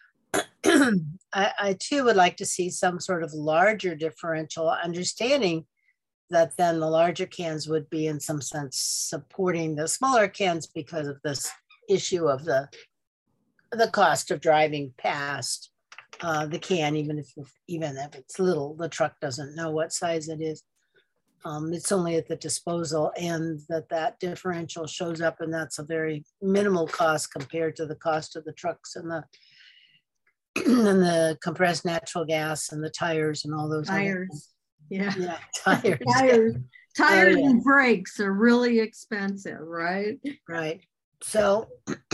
I too would like to see some sort of larger differential, understanding that then the larger cans would be in some sense supporting the smaller cans because of this issue of the cost of driving past the can, even if it's little, the truck doesn't know what size it is. It's only at the disposal, and that differential shows up, and that's a very minimal cost compared to the cost of the trucks and the and the compressed natural gas and the tires and all those tires. Yeah, tires. Tires and brakes are really expensive, right? Right. So,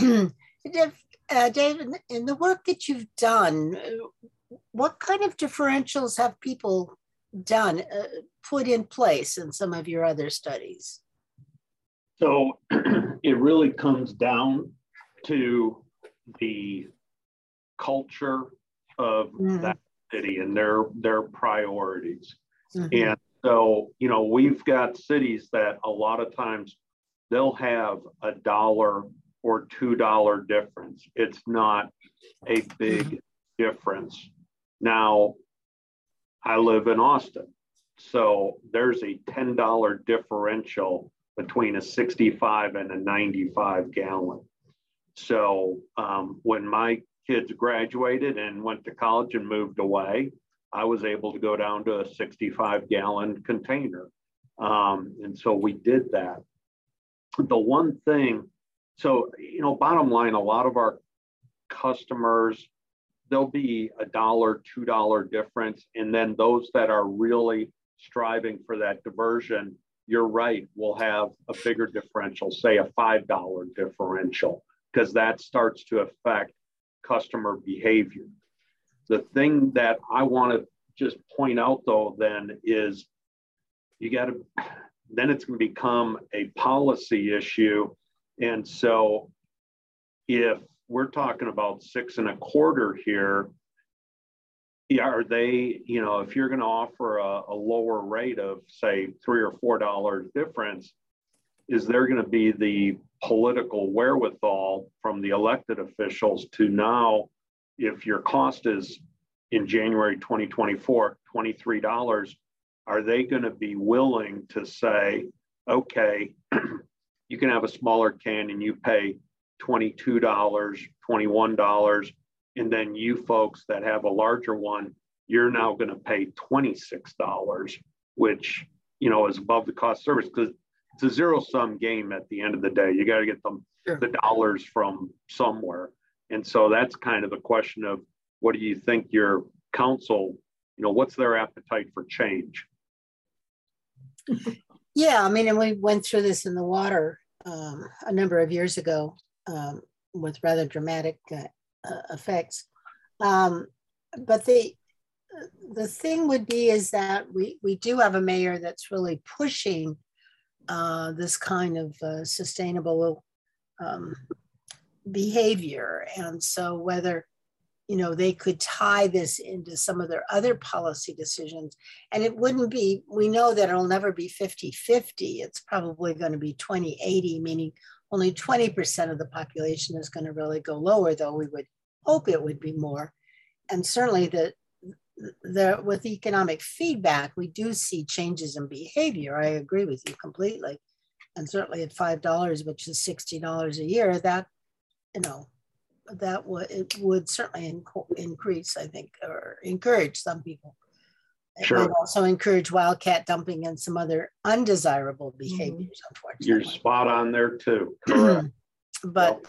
David, in the work that you've done, what kind of differentials have people done, put in place in some of your other studies? So it really comes down to the culture of that city and their priorities. And so, we've got cities that a lot of times they'll have $1 or $2 difference. It's not a big difference. Now, I live in Austin, so there's a $10 differential between a 65 and a 95 gallon. So when my kids graduated and went to college and moved away, I was able to go down to a 65-gallon container. And so we did that. The one thing, so, bottom line, a lot of our customers, there'll be $1, $2 difference. And then those that are really striving for that diversion, you're right, will have a bigger differential, say a $5 differential, because that starts to affect customer behavior. The thing that I want to just point out, though, then is then it's going to become a policy issue. And so if we're talking about 6 1/4 here, are they, if you're going to offer a lower rate of, say, $3 or $4 difference, is there going to be the political wherewithal from the elected officials to now, if your cost is in January 2024, $23, are they going to be willing to say, okay, you can have a smaller can and you pay $22, $21, and then you folks that have a larger one, you're now going to pay $26, which, you know, is above the cost of service, because it's a zero-sum game at the end of the day. You got to get them the dollars from somewhere. And so that's kind of the question of, what do you think your council, you know, what's their appetite for change? Yeah, I mean, and we went through this in the water a number of years ago with rather dramatic effects. But the thing would be is that we do have a mayor that's really pushing this kind of sustainable behavior. And so whether, you know, they could tie this into some of their other policy decisions, and it wouldn't be, we know that it'll never be 50-50. It's probably going to be 20-80, meaning only 20% of the population is going to really go lower, though we would hope it would be more. And certainly with economic feedback, we do see changes in behavior. I agree with you completely. And certainly at $5, which is $60 a year, that, you know, it would certainly increase, I think, or encourage some people. It might also encourage wildcat dumping and some other undesirable behaviors, unfortunately. You're spot on there too. Correct. But,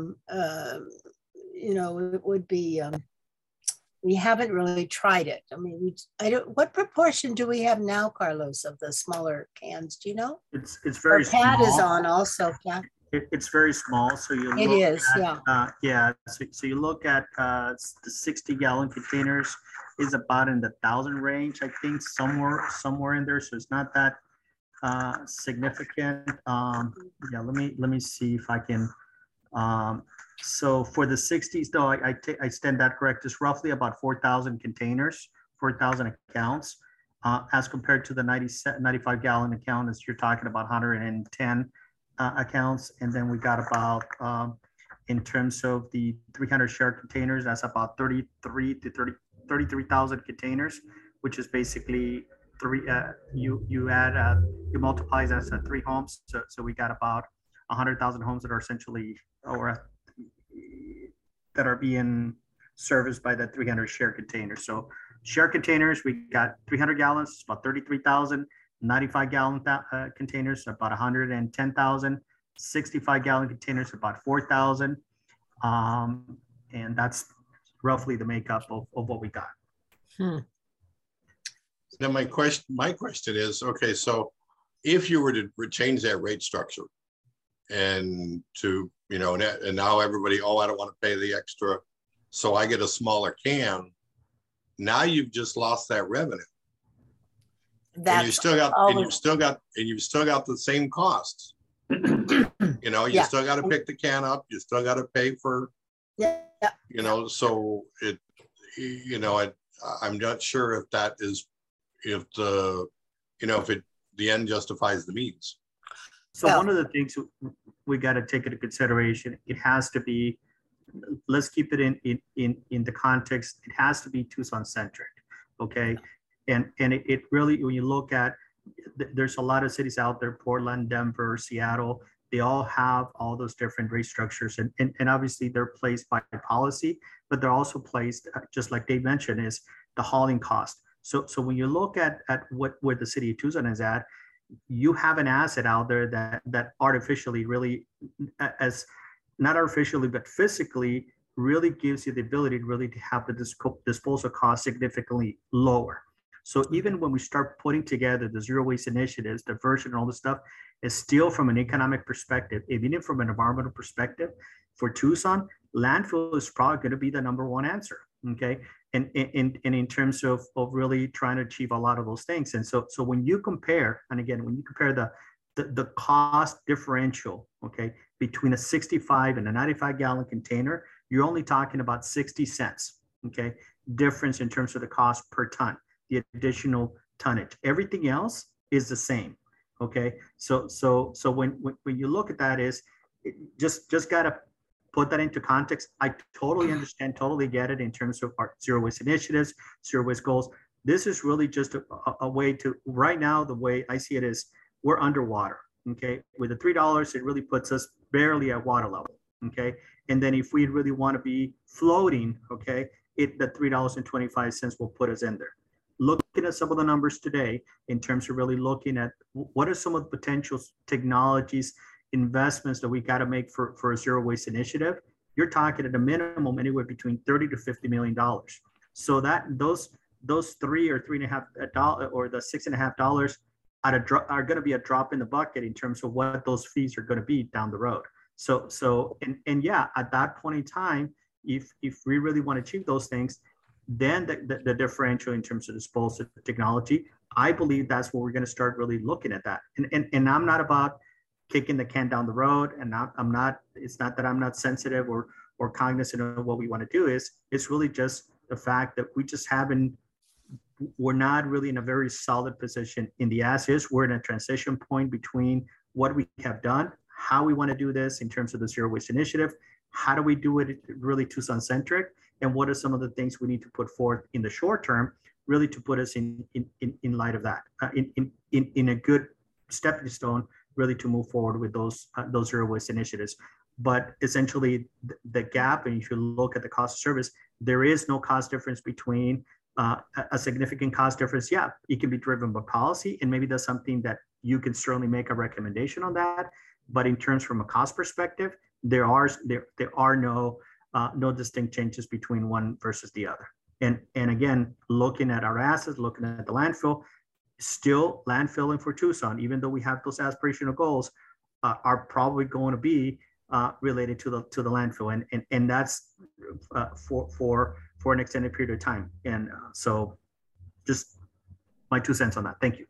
you know, it would be, we haven't really tried it. I mean, what proportion do we have now, Carlos, of the smaller cans? Do you know? It's very small. Pat is on also, Pat. It's very small. So you it look is, at, yeah. So you look at the 60-gallon containers is about in the 1,000 range, I think, somewhere in there. So it's not that significant. Yeah, let me see if I can. So for the 60s, though, I stand that correct. It's roughly about 4,000 containers, 4,000 accounts, as compared to the 95-gallon account, as you're talking about 110 accounts. And then we got about, in terms of the 300 share containers, that's about 33,000 containers, which is basically you multiply that as 3 homes. So we got about 100,000 homes that are essentially, or that are being serviced by the 300 share containers. So share containers, we got 300 gallons, about 33,000, 95-gallon containers, about 110,000, 65-gallon containers, about 4,000. And that's roughly the makeup of what we got. Now my question is, okay, so if you were to change that rate structure and to, you know, and now everybody, oh, I don't want to pay the extra, so I get a smaller can. Now you've just lost that revenue. And you've still got the same costs. You know, you still got to pick the can up. You still got to pay for. Yeah. You know, so it. You know, I'm not sure if that is, if the end justifies the means. So one of the things we got to take into consideration, it has to be. Let's keep it in the context. It has to be Tucson centric, okay? And it really, when you look at, there's a lot of cities out there, Portland, Denver, Seattle, they all have all those different rate structures. And obviously they're placed by policy, but they're also placed, just like Dave mentioned, is the hauling cost. So when you look at where the city of Tucson is at, you have an asset out there that artificially really, as not artificially, but physically really gives you the ability to really have the disposal cost significantly lower. So even when we start putting together the zero waste initiatives, diversion, and all this stuff, is still from an economic perspective, even from an environmental perspective, for Tucson, landfill is probably going to be the #1 answer. Okay, and in terms of really trying to achieve a lot of those things, and so when you compare, and again, when you compare the cost differential, okay, between a 65 and a 95-gallon container, you're only talking about 60 cents, okay, difference in terms of the cost per ton, the additional tonnage. Everything else is the same, okay? So when you look at that, is just gotta put that into context. I totally understand, totally get it in terms of our zero waste initiatives, zero waste goals. This is really just a way to, right now, the way I see it is, we're underwater, okay? With the $3, it really puts us barely at water level, okay? And then if we really want to be floating, okay, the $3.25 will put us in there. Looking at some of the numbers today, in terms of really looking at what are some of the potential technologies, investments that we got to make for a zero waste initiative, you're talking at a minimum anywhere between $30 to $50 million. So that those $3 or $3.50 or the $6.50 are going to be a drop in the bucket in terms of what those fees are going to be down the road. So yeah, at that point in time, if we really want to achieve those things, then the differential in terms of disposal technology, I believe that's where we're going to start really looking at that. And I'm not about kicking the can down the road, and I'm not. It's not that I'm not sensitive or cognizant of what we want to do. It's really just the fact that we're not really in a very solid position in the as-is. We're in a transition point between what we have done, how we want to do this in terms of the zero waste initiative, how do we do it really Tucson-centric, and what are some of the things we need to put forth in the short term, really to put us in light of that, in a good stepping stone, really to move forward with those zero waste initiatives. But essentially, the gap, and if you look at the cost of service, there is no cost difference between a significant cost difference. Yeah, it can be driven by policy, and maybe that's something that you can certainly make a recommendation on that. But in terms from a cost perspective, there are no distinct changes between one versus the other. And again, looking at our assets, looking at the landfill, still landfilling for Tucson, even though we have those aspirational goals, are probably going to be related to the landfill, and that's for an extended period of time. And so, just my 2 cents on that. Thank you.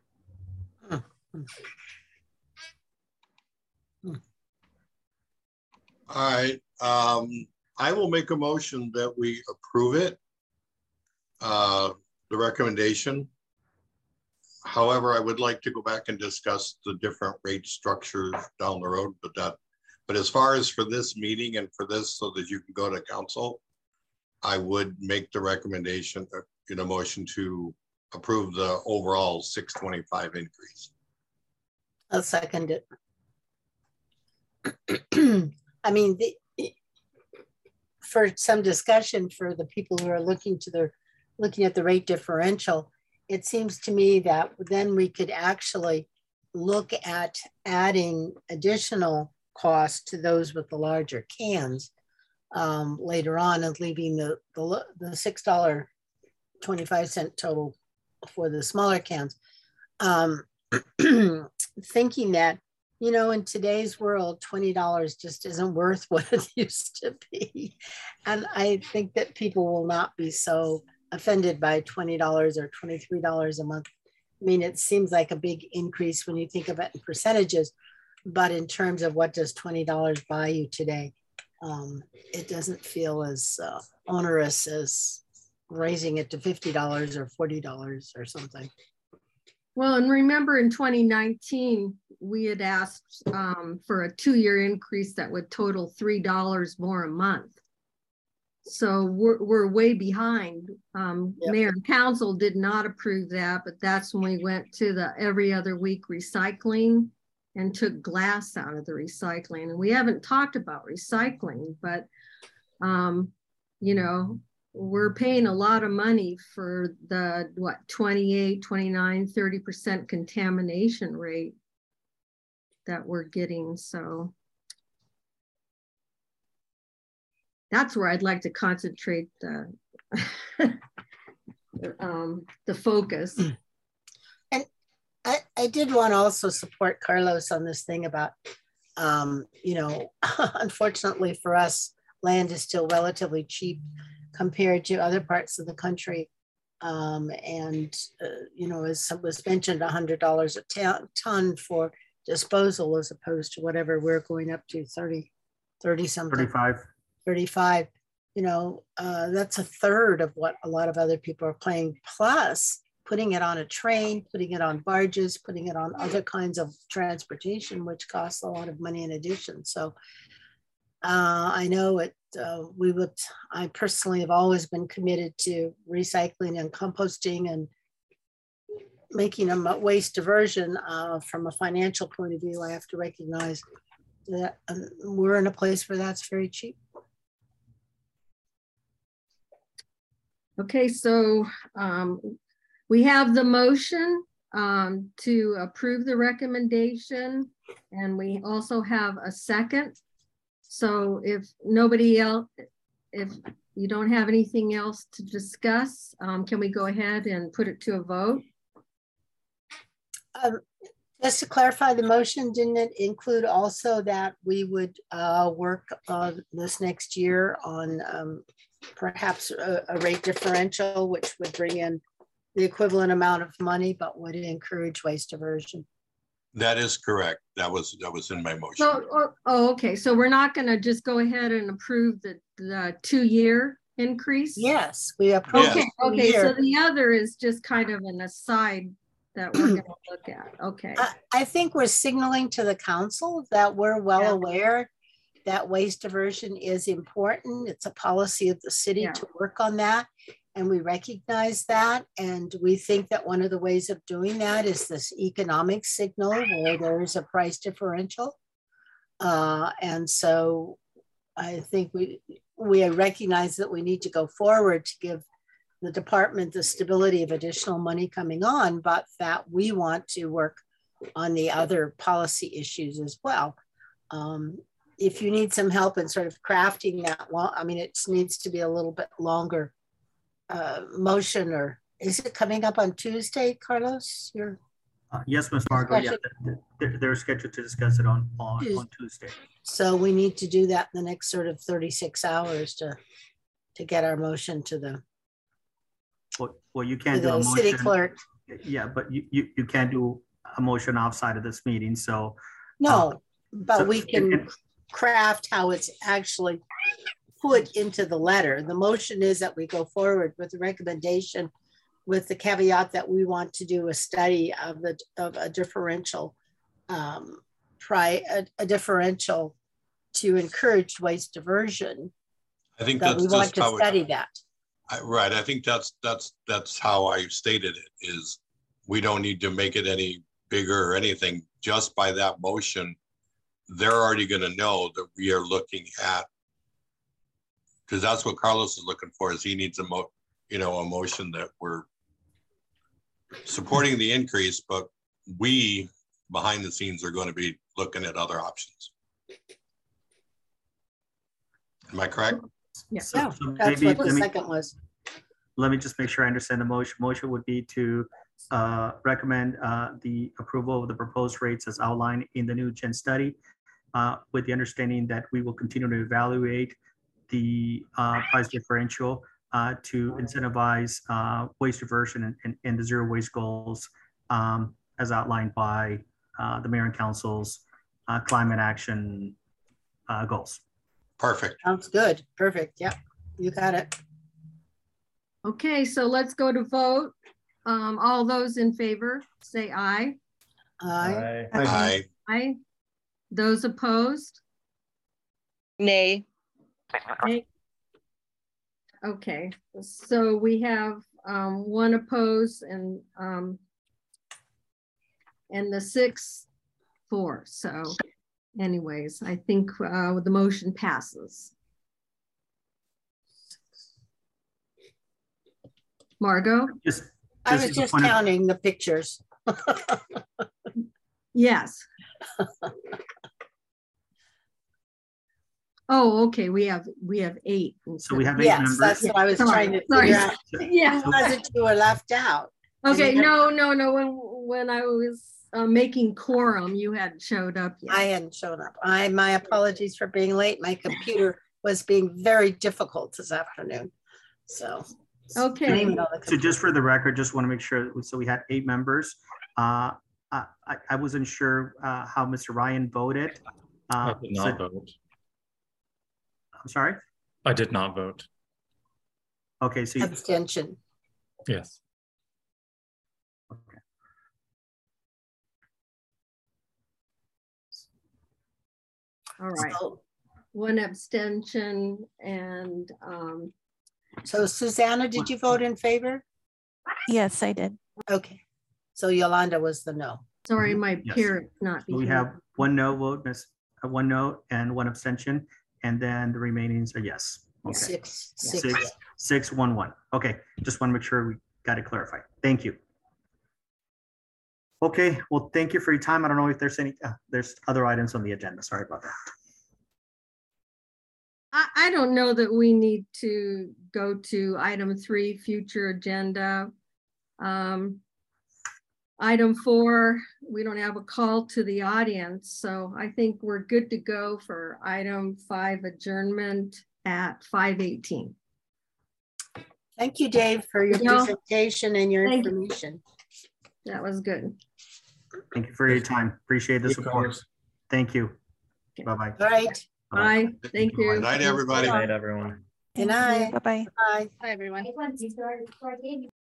All right. I will make a motion that we approve it, the recommendation. However, I would like to go back and discuss the different rate structures down the road, but as far as for this meeting and for this, so that you can go to council, I would make the recommendation in a motion to approve the overall 625 increase. I'll second it. I mean, for some discussion for the people who are looking at the rate differential, it seems to me that then we could actually look at adding additional costs to those with the larger cans later on, and leaving the $6.25 total for the smaller cans. Thinking that, you know, in today's world, $20 just isn't worth what it used to be. And I think that people will not be so offended by $20 or $23 a month. I mean, it seems like a big increase when you think of it in percentages, but in terms of what does $20 buy you today, it doesn't feel as onerous as raising it to $50 or $40 or something. Well, and remember in 2019, we had asked for a 2-year increase that would total $3 more a month. So we're way behind. Yep. Mayor and council did not approve that, but that's when we went to the every other week recycling and took glass out of the recycling. And we haven't talked about recycling, but you know, we're paying a lot of money for the 28, 29, 30% contamination rate that we're getting. So that's where I'd like to concentrate the focus. And I did want to also support Carlos on this thing about, you know, unfortunately for us, land is still relatively cheap compared to other parts of the country. You know, as was mentioned, $100 a ton for disposal as opposed to whatever we're going up to, 30 something. 35, you know, that's a third of what a lot of other people are paying, plus putting it on a train, putting it on barges, putting it on other kinds of transportation, which costs a lot of money in addition. So I know I personally have always been committed to recycling and composting and making them a waste diversion. From a financial point of view, I have to recognize that we're in a place where that's very cheap. Okay, so we have the motion to approve the recommendation, and we also have a second. So if nobody else, if you don't have anything else to discuss, can we go ahead and put it to a vote? Just to clarify, the motion, didn't it include also that we would work this next year on perhaps a rate differential, which would bring in the equivalent amount of money, but would encourage waste diversion? That is correct. That was in my motion. So, okay. So we're not going to just go ahead and approve the 2-year increase? Yes, we approve. Okay, okay. So the other is just kind of an aside that we're going to look at. Okay. I think we're signaling to the council that we're well aware that waste diversion is important. It's a policy of the city to work on that. And we recognize that. And we think that one of the ways of doing that is this economic signal where there is a price differential. And so I think we recognize that we need to go forward to give the department the stability of additional money coming on, but that we want to work on the other policy issues as well. If you need some help in sort of crafting that, well, I mean, it needs to be a little bit longer motion, or is it coming up on Tuesday, Carlos? Yes, Ms. Margot, yeah, they're scheduled to discuss it on Tuesday. So we need to do that in the next sort of 36 hours to get our motion to the well, you can't do a motion. City clerk. Yeah, but you can't do a motion outside of this meeting. So no, but so we can craft how it's actually put into the letter. The motion is that we go forward with the recommendation, with the caveat that we want to do a study of a differential, a differential to encourage waste diversion. I think that we want to study that. Right. I think that's how I stated it, is we don't need to make it any bigger or anything. Just by that motion, they're already going to know that we are looking at, because that's what Carlos is looking for, is he needs a motion that we're supporting the increase, but we behind the scenes are going to be looking at other options. Am I correct? Yeah, so that's what the second was. Let me just make sure I understand the motion. Motion would be to recommend the approval of the proposed rates as outlined in the new gen study, with the understanding that we will continue to evaluate the price differential to incentivize waste diversion and the zero waste goals as outlined by the mayor and council's climate action goals. Perfect. Sounds good. Perfect. Yeah, you got it. Okay, so let's go to vote. All those in favor, say aye. Aye. Aye. Aye. Those opposed? Nay. Nay. Okay, so we have one opposed and the 6-4. So anyways, I think the motion passes. Margot? I was just counting the pictures. Yes. Oh, okay. We have 8. So we have 8 members. That's what I was trying to figure out. Yeah. Was two were left out? Okay. No. When I was making quorum, you hadn't showed up yet. I hadn't shown up. My apologies for being late. My computer was being very difficult this afternoon. So. Okay. So just for the record, just want to make sure. So we had 8 members. I wasn't sure how Mr. Ryan voted. I did not vote. I'm sorry? I did not vote. Okay, so abstention. Yes. Okay. All right. So, 1 abstention and so Susanna, did you vote in favor? Yes, I did. Okay. So Yolanda was the no. Sorry, my peer not. So we have 1 no vote, 1 no and 1 abstention, and then the remaining are yes. Okay. 611. 611. Okay, just want to make sure we got it clarified. Thank you. Okay, well, thank you for your time. I don't know if there's any, there's other items on the agenda. Sorry about that. I don't know that we need to go to item 3, future agenda. Item 4, we don't have a call to the audience, so I think we're good to go for item 5, adjournment at 5:18. Thank you, Dave, for your presentation and your information. That was good. Thank you for your time. Appreciate the support. Thank you. Bye-bye. All right. Bye. Thank you. Good night, everybody. Good night, everyone. Good night. Bye-bye. Bye. Hi, everyone.